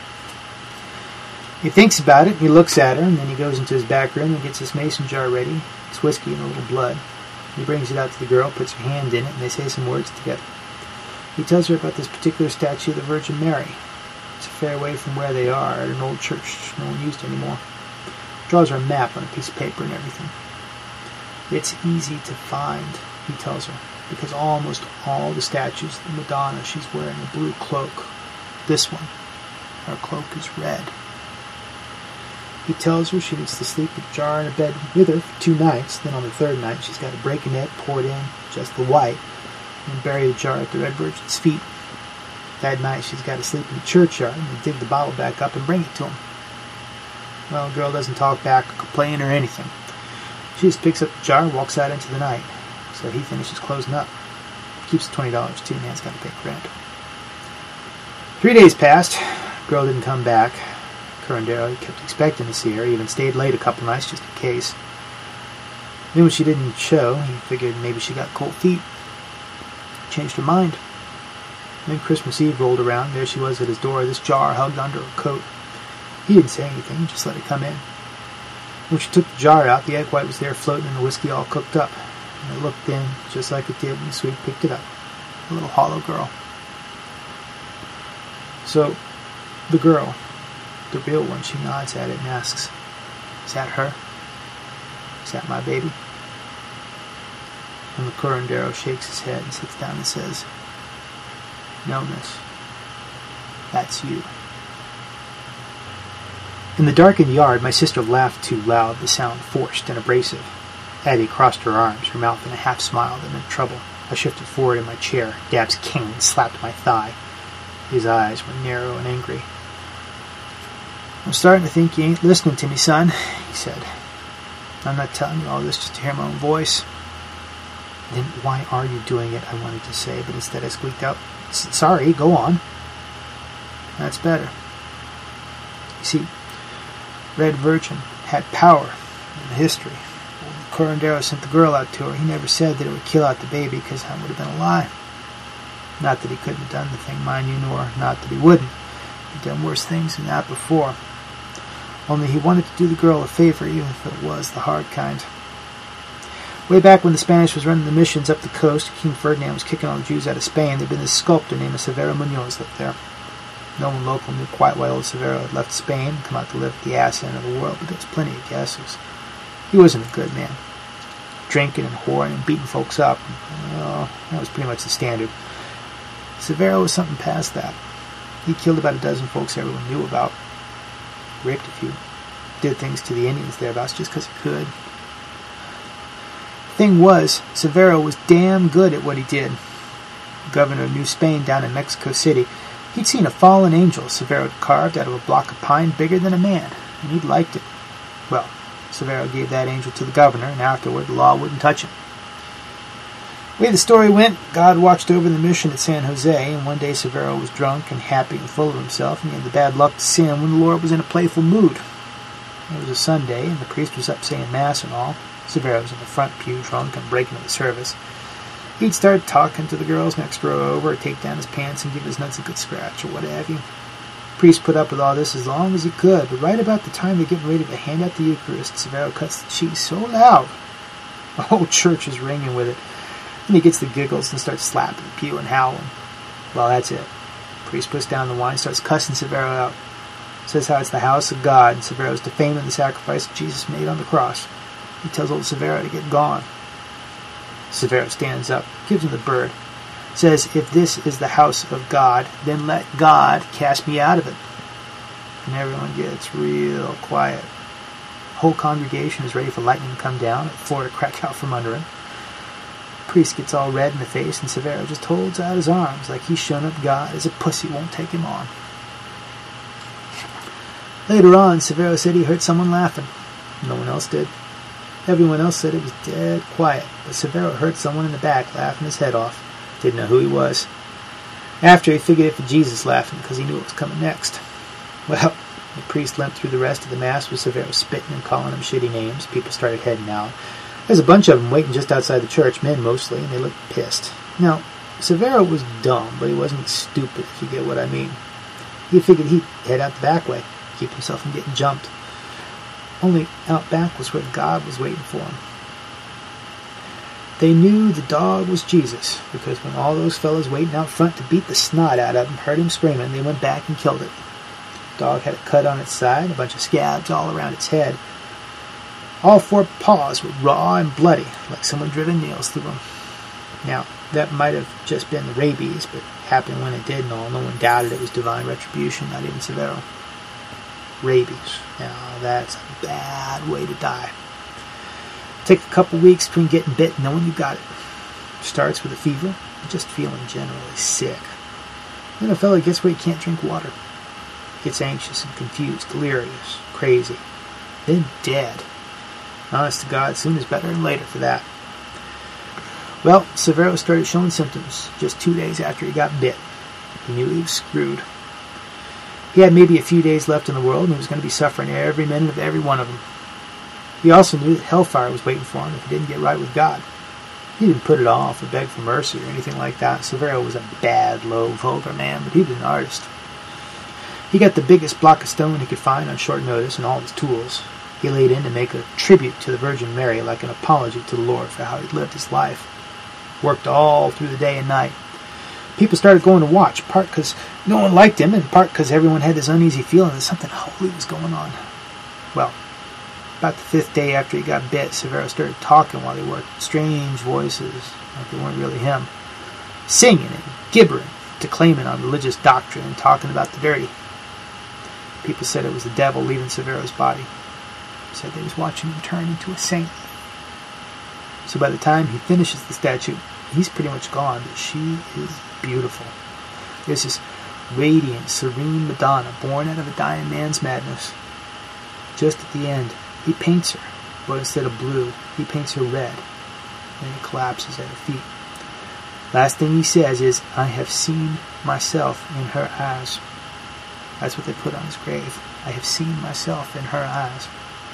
[SPEAKER 3] He thinks about it, he looks at her, and then he goes into his back room and gets his mason jar ready. It's whiskey and a little blood. He brings it out to the girl, puts her hand in it, and they say some words together. He tells her about this particular statue of the Virgin Mary. It's a fair way from where they are, at an old church no one used anymore. Draws her a map on a piece of paper and everything. It's easy to find, he tells her, because almost all the statues of the Madonna, she's wearing a blue cloak. This one, her cloak is red. He tells her she needs to sleep with a jar in a bed with her for two nights. Then on the third night, she's got to break a net, pour it in, just the white, and bury the jar at the Red Virgin's feet. That night, she's got to sleep in the churchyard and dig the bottle back up and bring it to him. Well, the girl doesn't talk back or complain or anything. She just picks up the jar and walks out into the night. So he finishes closing up. Keeps the twenty dollars too, man's got to pay rent. Three days passed. Girl didn't come back. Curandero kept expecting to see her, even stayed late a couple nights just in case. Then when she didn't show, he figured maybe she got cold feet. Changed her mind. Then Christmas Eve rolled around. There she was at his door, this jar hugged under her coat. He didn't say anything, just let her come in. When she took the jar out, the egg white was there floating in the whiskey all cooked up. And it looked thin, just like it did when Sweet picked it up. A little hollow girl. So, the girl, the real one, she nods at it and asks, "Is that her? Is that my baby?" And the curandero shakes his head and sits down and says, "No, miss. That's you." In the darkened yard, my sister laughed too loud, the sound forced and abrasive. Addie crossed her arms, her mouth in a half-smile that meant trouble. I shifted forward in my chair. Dab's cane slapped my thigh. His eyes were narrow and angry. "I'm starting to think you ain't listening to me, son," he said. "I'm not telling you all this just to hear my own voice." "Then why are you doing it?" I wanted to say, but instead I squeaked out, "Sorry, go on." "That's better. You see, Red Virgin had power in the history. When Curandero sent the girl out to her, he never said that it would kill out the baby, because that would have been a lie. Not that he couldn't have done the thing, mind you, nor not that he wouldn't. He'd done worse things than that before. Only he wanted to do the girl a favor, even if it was the hard kind. Way back when the Spanish was running the missions up the coast, King Ferdinand was kicking all the Jews out of Spain. There'd been this sculptor named Severo Munoz lived there. No one local knew quite why old Severo had left Spain and come out to live at the ass end of the world, but there was plenty of guesses. He wasn't a good man. Drinking and whoring and beating folks up. Well, that was pretty much the standard. Severo was something past that. He killed about a dozen folks everyone knew about. Raped a few. Did things to the Indians thereabouts just because he could. The thing was, Severo was damn good at what he did. Governor of New Spain down in Mexico City, he'd seen a fallen angel Severo had carved out of a block of pine bigger than a man, and he'd liked it. Well, Severo gave that angel to the governor, and afterward the law wouldn't touch him. The way the story went, God watched over the mission at San Jose, and one day Severo was drunk and happy and full of himself, and he had the bad luck to sin when the Lord was in a playful mood. It was a Sunday, and the priest was up saying Mass and all. Severo was in the front pew, drunk and breaking up the service. He'd start talking to the girls next row over, or take down his pants and give his nuts a good scratch, or what have you. The priest put up with all this as long as he could, but right about the time they're getting ready to hand out the Eucharist, Severo cuts the cheese so loud, the whole church is ringing with it. Then he gets the giggles and starts slapping the pew and howling. Well, that's it. The priest puts down the wine and starts cussing Severo out. Says how it's the house of God, and Severo's defaming the sacrifice Jesus made on the cross. He tells old Severo to get gone. Severo stands up, gives him the bird, says, if this is the house of God, then let God cast me out of it. And everyone gets real quiet. The whole congregation is ready for lightning to come down, and the floor to crack out from under him. The priest gets all red in the face, and Severo just holds out his arms like he's shown up God as a pussy won't take him on. Later on, Severo said he heard someone laughing. No one else did. Everyone else said it was dead quiet, but Severo heard someone in the back laughing his head off. Didn't know who he was. After, he figured it was Jesus laughing because he knew what was coming next. Well, the priest limped through the rest of the Mass with Severo spitting and calling him shitty names. People started heading out. There's a bunch of them waiting just outside the church, men mostly, and they looked pissed. Now, Severo was dumb, but he wasn't stupid, if you get what I mean. He figured he'd head out the back way, keep himself from getting jumped. Only out back was where God was waiting for him. They knew the dog was Jesus, because when all those fellas waiting out front to beat the snot out of him heard him screaming, they went back and killed it. The dog had a cut on its side, a bunch of scabs all around its head. All four paws were raw and bloody, like someone driven nails through them. Now, that might have just been the rabies, but it happened when it did and all. No one doubted it was divine retribution, not even Severo. Rabies. Now, that's a bad way to die. Take a couple weeks between getting bit and knowing you got it. Starts with a fever, just feeling generally sick. Then a fella gets where he can't drink water. Gets anxious and confused, delirious, crazy. Then dead. Honest to God, soon is better than later for that. Well, Severo started showing symptoms just two days after he got bit. He knew he was screwed. He had maybe a few days left in the world, and he was going to be suffering every minute of every one of them. He also knew that hellfire was waiting for him if he didn't get right with God. He didn't put it off or beg for mercy or anything like that. Severo was a bad, low, vulgar man, but he was an artist. He got the biggest block of stone he could find on short notice and all his tools. He laid in to make a tribute to the Virgin Mary, like an apology to the Lord for how he'd lived his life. Worked all through the day and night. People started going to watch, part because no one liked him, and part because everyone had this uneasy feeling that something holy was going on. Well, about the fifth day after he got bit, Severo started talking while he worked. Strange voices, like they weren't really him. Singing and gibbering, declaiming on religious doctrine and talking about the dirty. People said it was the devil leaving Severo's body. Said they was watching him turn into a saint. So by the time he finishes the statue, he's pretty much gone, but she is beautiful. There's this radiant, serene Madonna born out of a dying man's madness. Just at the end, he paints her, but instead of blue, he paints her red. Then he collapses at her feet. Last thing he says is, "I have seen myself in her eyes." That's what they put on his grave. I have seen myself in her eyes.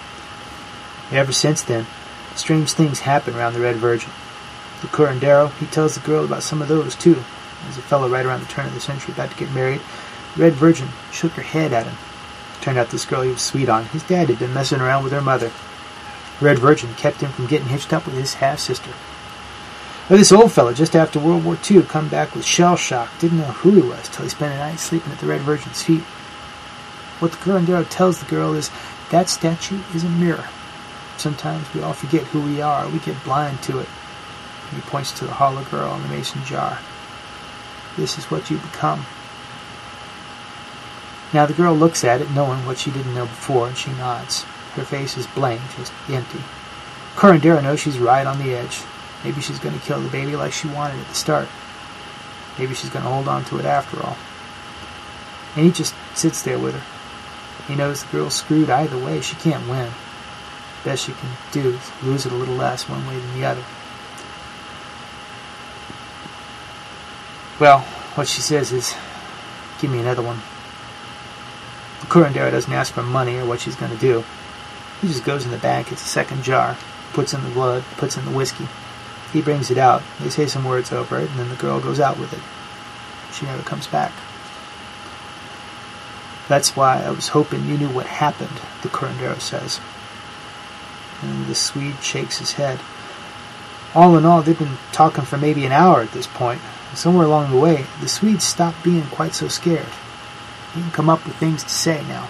[SPEAKER 3] Ever since then, strange things happen around the Red Virgin. The curandero, he tells the girl about some of those too. As a fellow right around the turn of the century about to get married, the Red Virgin shook her head at him. Turned out this girl he was sweet on, his dad had been messing around with her mother. The Red Virgin kept him from getting hitched up with his half-sister. Or this old fella, just after World War Two, come back with shell shock, didn't know who he was till he spent a night sleeping at the Red Virgin's feet. What the curandero tells the girl is, that statue is a mirror. Sometimes we all forget who we are, we get blind to it. He points to the hollow girl in the mason jar. This is what you become. Now the girl looks at it, knowing what she didn't know before, and she nods. Her face is blank, just empty. Curandero knows she's right on the edge. Maybe she's going to kill the baby like she wanted at the start. Maybe she's going to hold on to it after all. And he just sits there with her. He knows the girl's screwed either way. She can't win. Best she can do is lose it a little less one way than the other. Well, what she says is, give me another one. The curandero doesn't ask for money or what she's going to do. He just goes in the back, gets a second jar, puts in the blood, puts in the whiskey. He brings it out. They say some words over it, and then the girl goes out with it. She never comes back. That's why I was hoping you knew what happened, the curandero says. And the Swede shakes his head. All in all, they've been talking for maybe an hour at this point. Somewhere along the way, the Swede stopped being quite so scared. He can come up with things to say now.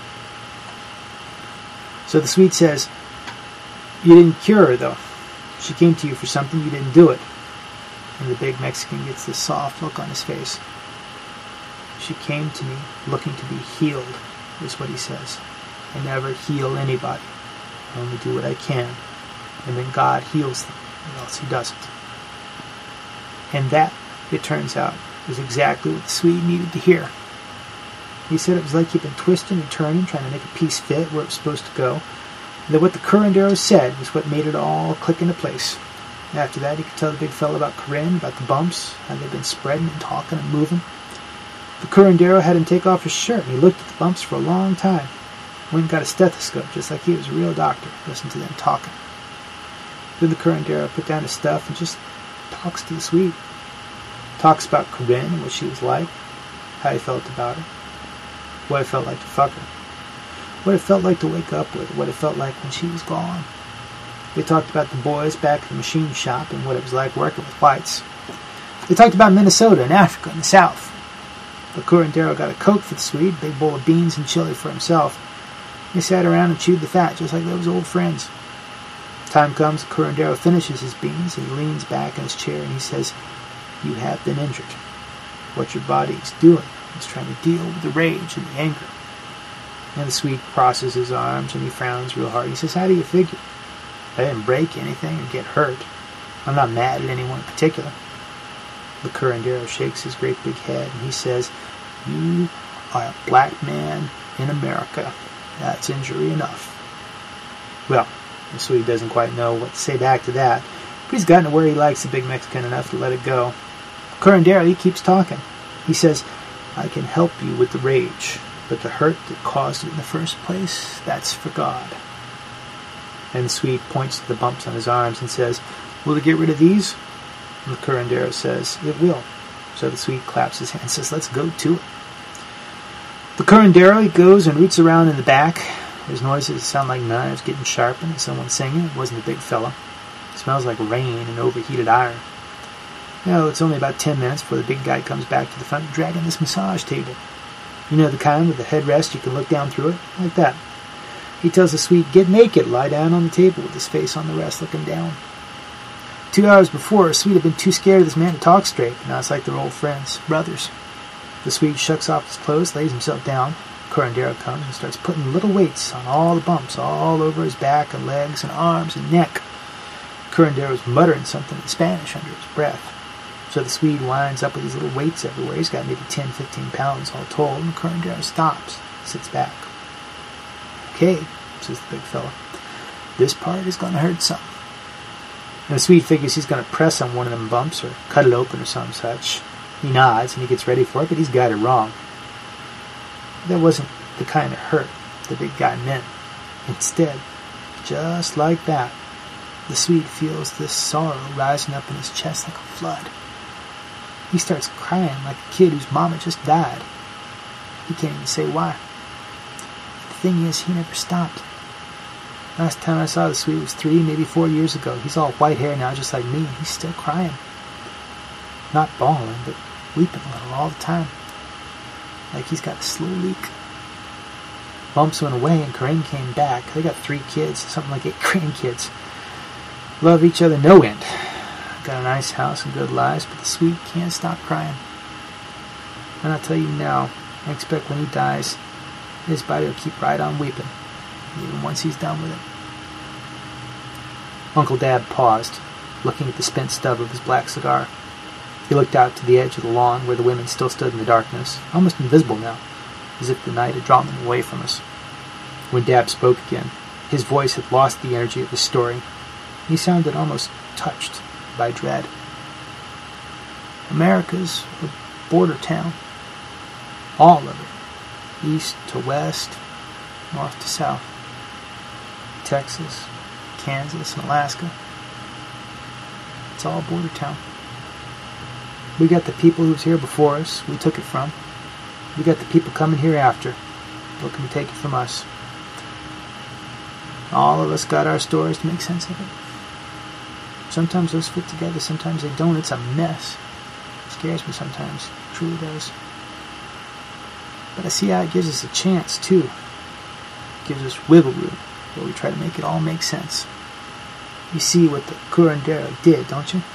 [SPEAKER 3] So the Swede says, you didn't cure her, though. She came to you for something, you didn't do it. And the big Mexican gets this soft look on his face. She came to me looking to be healed, is what he says. I never heal anybody. I only do what I can. And then God heals them, or else he doesn't. And that, it turns out, is exactly what the Swede needed to hear. He said it was like he'd been twisting and turning, trying to make a piece fit where it was supposed to go. And that what the curandero said was what made it all click into place. After that, he could tell the big fella about Corinne, about the bumps, how they'd been spreading and talking and moving. The curandero had him take off his shirt, and he looked at the bumps for a long time. Went and got a stethoscope, just like he was a real doctor, listened to them talking. Then the curandero put down his stuff and just talks to the Swede. Talks about Corinne and what she was like, how he felt about her, what it felt like to fuck her, what it felt like to wake up with her, what it felt like when she was gone. They talked about the boys back at the machine shop and what it was like working with whites. They talked about Minnesota and Africa and the South. The curandero got a Coke for the Swede, a big bowl of beans and chili for himself. They sat around and chewed the fat just like they was old friends. Time comes, the curandero finishes his beans and he leans back in his chair and he says, you have been injured. What your body is doing is trying to deal with the rage and the anger. And the Swede crosses his arms and he frowns real hard. He says, how do you figure? I didn't break anything or get hurt. I'm not mad at anyone in particular. The curandero shakes his great big head and he says, you are a black man in America. That's injury enough. Well, the Swede doesn't quite know what to say back to that, but he's gotten to where he likes the big Mexican enough to let it go. Curandero, he keeps talking. He says, I can help you with the rage, but the hurt that caused it in the first place, that's for God. And the Swede points to the bumps on his arms and says, will it get rid of these? And the curandero says, it will. So the Swede claps his hand and says, let's go to it. The curandero, he goes and roots around in the back. There's noises that sound like knives getting sharpened and someone singing. It wasn't a big fella. It smells like rain and overheated iron. You know, it's only about ten minutes before the big guy comes back to the front dragging this massage table. You know, the kind with the headrest you can look down through it? Like that. He tells the Swede, get naked, lie down on the table with his face on the rest looking down. Two hours before, the Swede had been too scared of this man to talk straight. Now it's like they're old friends, brothers. The Swede shucks off his clothes, lays himself down. Curandero comes and starts putting little weights on all the bumps, all over his back and legs and arms and neck. Curandero's muttering something in Spanish under his breath. So the Swede winds up with these little weights everywhere. He's got maybe ten, fifteen pounds all told, and Curandero stops, sits back. Okay, says the big fella. This part is going to hurt some. And the Swede figures he's going to press on one of them bumps or cut it open or some such. He nods and he gets ready for it, but he's got it wrong. That wasn't the kind of hurt the big guy meant. Instead, just like that, the Swede feels this sorrow rising up in his chest like a flood. He starts crying like a kid whose mama just died. He can't even say why. The thing is, he never stopped. Last time I saw the Swede was three, maybe four years ago. He's all white hair now, just like me, and he's still crying. Not bawling, but weeping a little all the time. Like he's got a slow leak. Bumps went away and Corinne came back. They got three kids, something like eight grandkids. Love each other no end. Got a nice house and good lives, but the Swede can't stop crying. And I'll tell you now, I expect when he dies, his body will keep right on weeping, even once he's done with it. Uncle Dab paused, looking at the spent stub of his black cigar. He looked out to the edge of the lawn where the women still stood in the darkness, almost invisible now, as if the night had drawn them away from us. When Dab spoke again, his voice had lost the energy of his story. He sounded almost touched by dread. America's a border town. All of it. East to west, north to south. Texas, Kansas, and Alaska. It's all border town. We got the people who was here before us. We took it from. We got the people coming here after, looking to take it from us. All of us got our stories to make sense of it. Sometimes those fit together, sometimes they don't. It's a mess. It scares me sometimes. It truly does. But I see how it gives us a chance, too. It gives us wiggle room, where we try to make it all make sense. You see what the curandero did, don't you?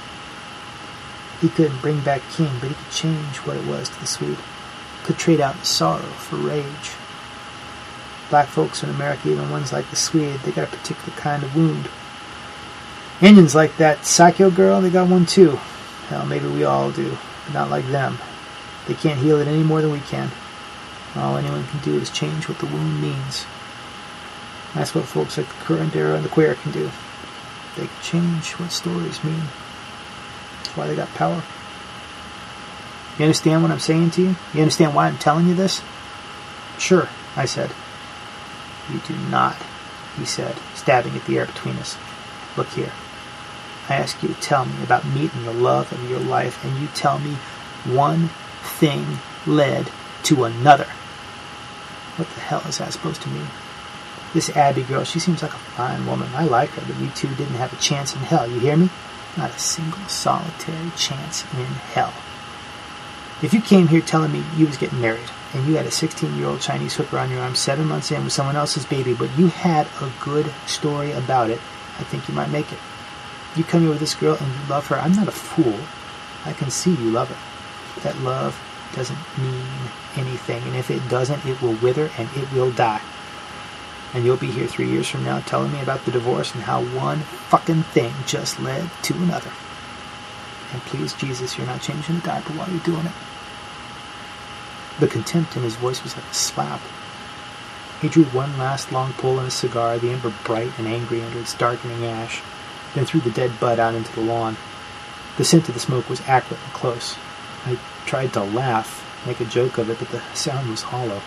[SPEAKER 3] He couldn't bring back King, but he could change what it was to the Swede. Could trade out sorrow for rage. Black folks in America, even ones like the Swede, they got a particular kind of wound. Indians like that Sakyo girl, they got one too. Hell, maybe we all do, but not like them. They can't heal it any more than we can. All anyone can do is change what the wound means. That's what folks like the curandero and the queer can do. They can change what stories mean. That's why they got power. You understand what I'm saying to you? You understand why I'm telling you this? Sure, I said. You do not, he said, stabbing at the air between us. Look here. I ask you to tell me about meeting the love of your life, and you tell me one thing led to another. What the hell is that supposed to mean? This Abby girl, she seems like a fine woman. I like her, but you two didn't have a chance in hell, you hear me? Not a single solitary chance in hell. If you came here telling me you was getting married, and you had a sixteen-year-old Chinese hooker on your arm seven months in with someone else's baby, but you had a good story about it, I think you might make it. You come here with this girl and you love her. I'm not a fool. I can see you love her. That love doesn't mean anything, and if it doesn't, it will wither and it will die. And you'll be here three years from now telling me about the divorce and how one fucking thing just led to another. And please, Jesus, you're not changing the diaper while you're doing it. The contempt in his voice was like a slap. He drew one last long pull on his cigar, the ember bright and angry under its darkening ash, then threw the dead butt out into the lawn. The scent of the smoke was acrid and close. I tried to laugh, make a joke of it, but the sound was hollow.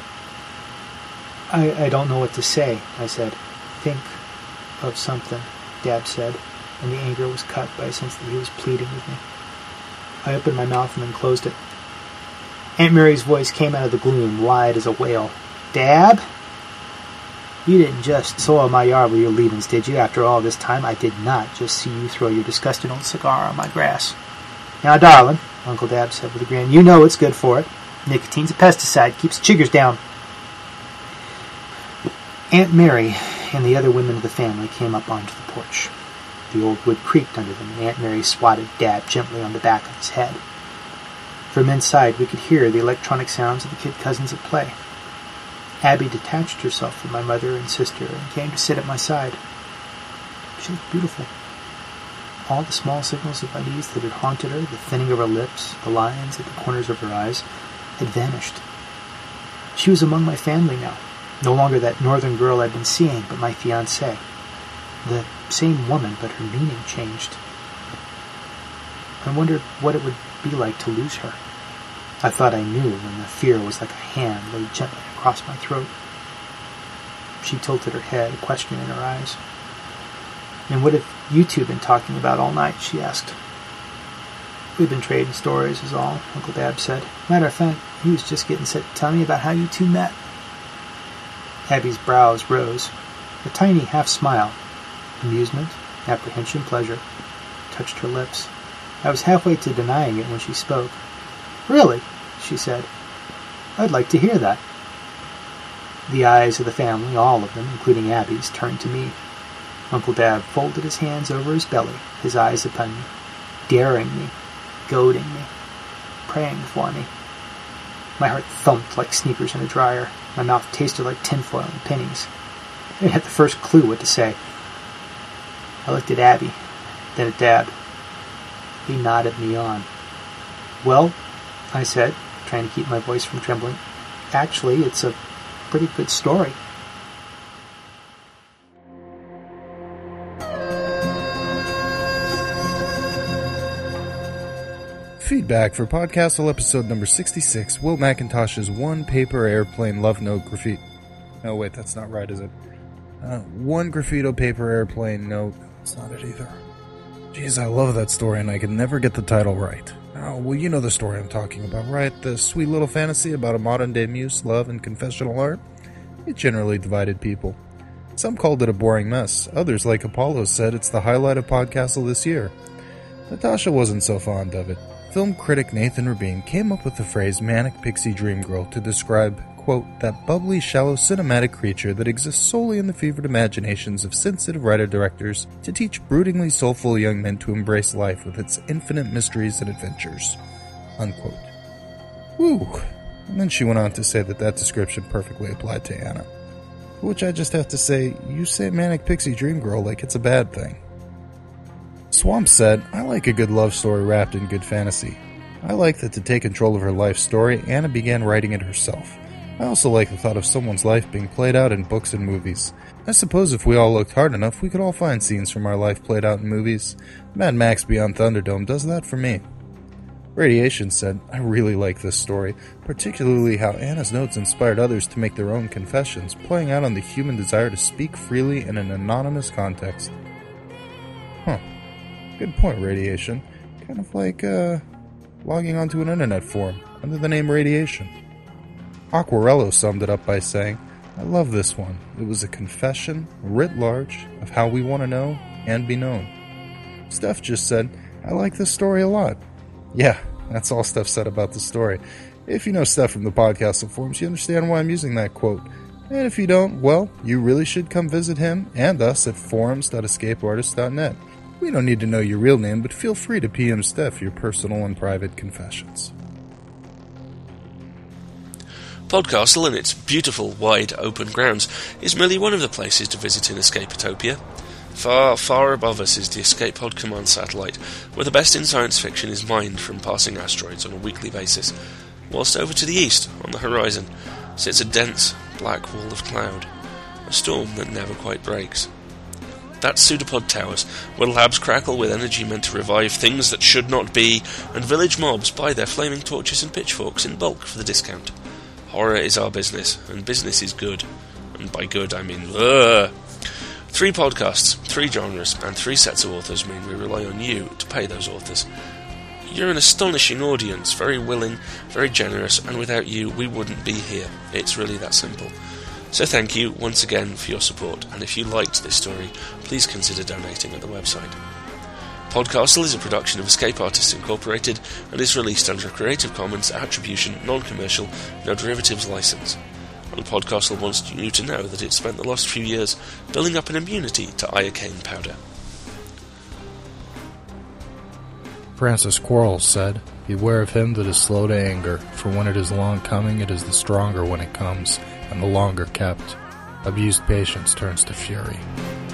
[SPEAKER 3] I, I don't know what to say, I said. Think of something, Dad said, and the anger was cut by a sense that he was pleading with me. I opened my mouth and then closed it. Aunt Mary's voice came out of the gloom, wide as a wail. Dad? You didn't just soil my yard with your leavings, did you? After all this time, I did not just see you throw your disgusting old cigar on my grass. Now, darling, Uncle Dab said with a grin, you know it's good for it. Nicotine's a pesticide, keeps chiggers down. Aunt Mary and the other women of the family came up onto the porch. The old wood creaked under them, and Aunt Mary swatted Dad gently on the back of his head. From inside, we could hear the electronic sounds of the kid cousins at play. Abby detached herself from my mother and sister and came to sit at my side. She looked beautiful. All the small signals of unease that had haunted her, the thinning of her lips, the lines at the corners of her eyes, had vanished. She was among my family now, no longer that northern girl I'd been seeing, but my fiancée. The same woman, but her meaning changed. I wondered what it would be like to lose her. I thought I knew when the fear was like a hand laid gently across my throat. She tilted her head, a question in her eyes. And what have you two been talking about all night? She asked. We've been trading stories is all, Uncle Dab said. Matter of fact, he was just getting set to tell me about how you two met. Abby's brows rose. A tiny half-smile, amusement, apprehension, pleasure, touched her lips. I was halfway to denying it when she spoke. Really? She said. I'd like to hear that. The eyes of the family, all of them, including Abby's, turned to me. Uncle Dab folded his hands over his belly, his eyes upon me, daring me, goading me, praying for me. My heart thumped like sneakers in a dryer. My mouth tasted like tinfoil and pennies. I didn't have the first clue what to say. I looked at Abby, then at Dad. He nodded me on. Well, I said, trying to keep my voice from trembling, actually, it's a pretty good story.
[SPEAKER 1] Feedback for Podcastle episode number sixty-six, Will McIntosh's One Paper Airplane Love Note Graffiti. No, wait, that's not right, is it? Uh, one Graffito Paper Airplane Note. That's not it either. Jeez, I love that story, and I can never get the title right. Oh, well, you know the story I'm talking about, right? The sweet little fantasy about a modern-day muse, love, and confessional art? It generally divided people. Some called it a boring mess. Others, like Apollo, said it's the highlight of Podcastle this year. Natasha wasn't so fond of it. Film critic Nathan Rabin came up with the phrase manic pixie dream girl to describe, quote, that bubbly, shallow, cinematic creature that exists solely in the fevered imaginations of sensitive writer-directors to teach broodingly soulful young men to embrace life with its infinite mysteries and adventures. Unquote. Woo! And then she went on to say that that description perfectly applied to Anna. To which I just have to say, you say manic pixie dream girl like it's a bad thing. Swamp said, I like a good love story wrapped in good fantasy. I like that to take control of her life story, Anna began writing it herself. I also like the thought of someone's life being played out in books and movies. I suppose if we all looked hard enough, we could all find scenes from our life played out in movies. Mad Max Beyond Thunderdome does that for me. Radiation said, I really like this story, particularly how Anna's notes inspired others to make their own confessions, playing out on the human desire to speak freely in an anonymous context. Huh. Good point, Radiation. Kind of like, uh, logging onto an internet forum under the name Radiation. Aquarello summed it up by saying, I love this one. It was a confession, writ large, of how we want to know and be known. Steph just said, I like this story a lot. Yeah, that's all Steph said about the story. If you know Steph from the Podcastle forums, you understand why I'm using that quote. And if you don't, well, you really should come visit him and us at forums dot escape artist dot net. We don't need to know your real name, but feel free to P M Steph your personal and private confessions.
[SPEAKER 2] Podcastle and its beautiful, wide, open grounds is merely one of the places to visit in Escapitopia. Far, far above us is the Escape Pod Command satellite, where the best in science fiction is mined from passing asteroids on a weekly basis, whilst over to the east, on the horizon, sits a dense, black wall of cloud, a storm that never quite breaks. That's Pseudopod Towers, where labs crackle with energy meant to revive things that should not be, and village mobs buy their flaming torches and pitchforks in bulk for the discount. Horror is our business, and business is good. And by good, I mean ugh. Three podcasts, three genres, and three sets of authors mean we rely on you to pay those authors. You're an astonishing audience, very willing, very generous, and without you, we wouldn't be here. It's really that simple. So thank you once again for your support, and if you liked this story, please consider donating at the website. Podcastle is a production of Escape Artists Incorporated and is released under a Creative Commons Attribution, Non-Commercial, No Derivatives license. And Podcastle wants you to know that it spent the last few years building up an immunity to iocane powder.
[SPEAKER 1] Francis Quarles said, Beware of him that is slow to anger, for when it is long coming, it is the stronger when it comes, and the longer kept. Abused patience turns to fury.